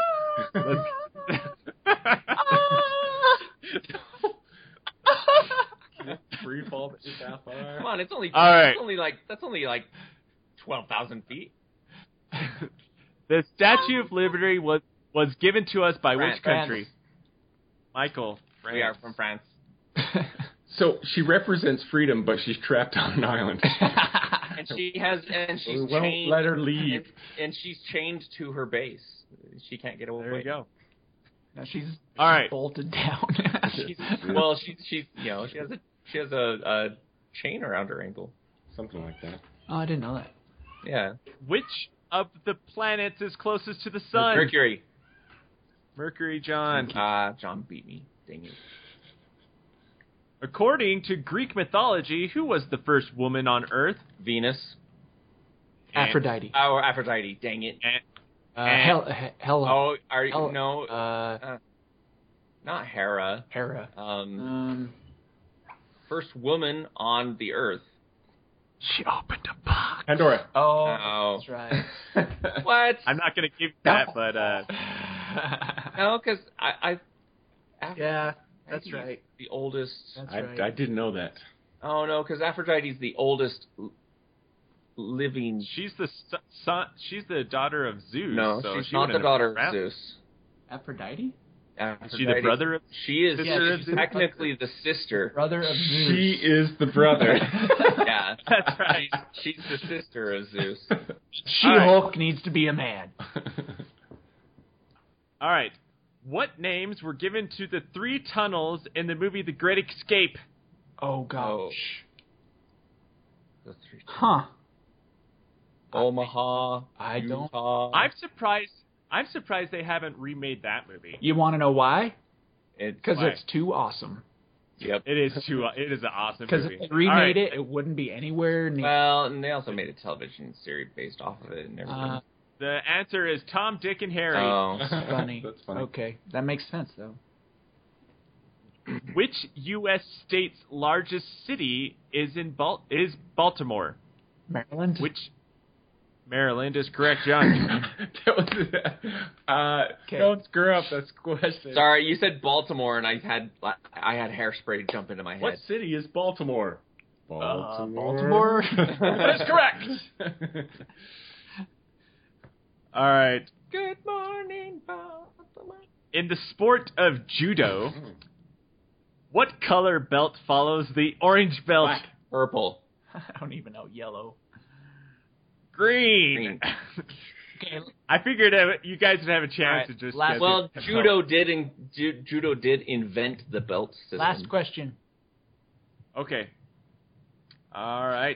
Free fall that is that far. Come on, it's only All right. it's only like that's only like twelve thousand feet. The Statue of Liberty was was given to us by France. which country? Michael. France. We are from France. So she represents freedom, but she's trapped on an island. And she has and she's We won't chained let her leave. And, and she's chained to her base. She can't get away. There you go. No, she's, All right. bolted down. She's, well, she's she's you know she has a she has a, a chain around her ankle. Something like that. Oh, I didn't know that. Yeah. Which of the planets is closest to the sun? Mercury. Mercury, John. Ah, John beat me. Dang it. According to Greek mythology, who was the first woman on Earth? Venus. Aphrodite. Oh, Aphrodite. Dang it. And, Uh, and- Hel- He- Hela. Oh, are you Hel- no? Uh, Not Hera. Hera. Um, Um, first woman on the Earth. she opened a box. Pandora. Oh, Oh. that's right. What? I'm not going to give you that, but uh, No, because I, I. Aph- yeah, that's He's right. The oldest. That's I, right. I didn't know that. Oh no, because Aphrodite's the oldest l- living. she's the su- son. She's the daughter of Zeus. No, so she's she not the wouldn't daughter have of been Zeus. Aphrodite? Is she the brother of? She is. sister Yeah, of she's Zeus? technically the sister. Brother of Zeus. She is the brother. Yeah, That's right. she's the sister of Zeus. She-Hulk needs to be a man. All right. What names were given to the three tunnels in the movie The Great Escape? Oh, gosh. Oh. The three- Huh. Omaha. I don't- Utah. I'm surprised. I'm surprised they haven't remade that movie. You want to know why? It's Because Why? it's too awesome. Yep. It is too. It is an awesome Because movie. if they remade All right. it, it wouldn't be anywhere near. Well, and they also made a television series based off of it and everything. Uh, The answer is Tom, Dick, and Harry. oh. funny. That's funny. Okay, that makes sense though. Which U S state's largest city is in Bal- is Baltimore? Maryland. Which Maryland is correct, John. that was uh, Okay. Don't screw up this question. Sorry, you said Baltimore, and I had I had hairspray jump into my head. What city is Baltimore? Uh, Baltimore. That's correct. All right. Good morning, Baltimore. In the sport of judo, what color belt follows the orange belt? Black. Purple. I don't even know. Yellow. Green. Green. Okay. I figured uh, you guys would have a chance All right, to just. last- guess Well, it. judo did in, ju- judo did invent the belt system. Last question. Okay. All right.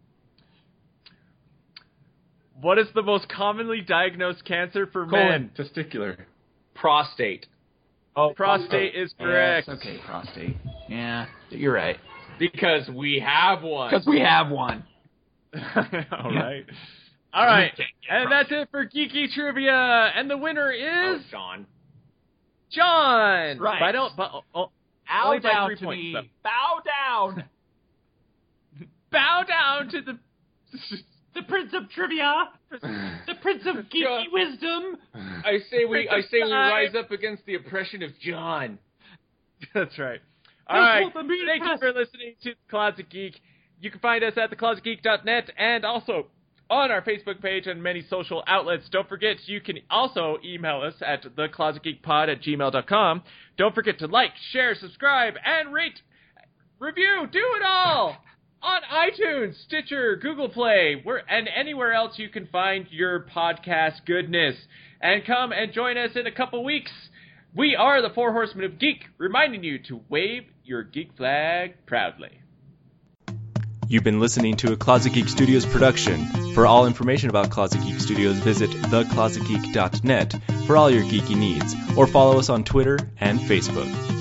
What is the most commonly diagnosed cancer for men? Testicular. Prostate. Oh, Prostate is correct. Yes, okay, prostate. Yeah, you're right. Because we have one. Because we have one. All right. All right. And that's it for Geeky Trivia. And the winner Oh, is John. John. Right. But I don't. But, oh, Bow Only by down three to points, me. though. Bow down. bow down to the. The Prince of Trivia. The Prince of Geeky John. Wisdom. I say we I say we Time. rise up against the oppression of John. That's right. All Please right. hold the meeting Thank you press. for listening to Closet Geek. You can find us at the closet geek dot net and also on our Facebook page and many social outlets. Don't forget, you can also email us at the closet geek pod at gmail dot com. Don't forget to like, share, subscribe, and rate, review, do it all on iTunes, Stitcher, Google Play, where, and anywhere else you can find your podcast goodness. And come and join us in a couple weeks. We are the Four Horsemen of Geek, reminding you to wave your geek flag proudly. You've been listening to a Closet Geek Studios production. For all information about Closet Geek Studios, visit the closet geek dot net for all your geeky needs, or follow us on Twitter and Facebook.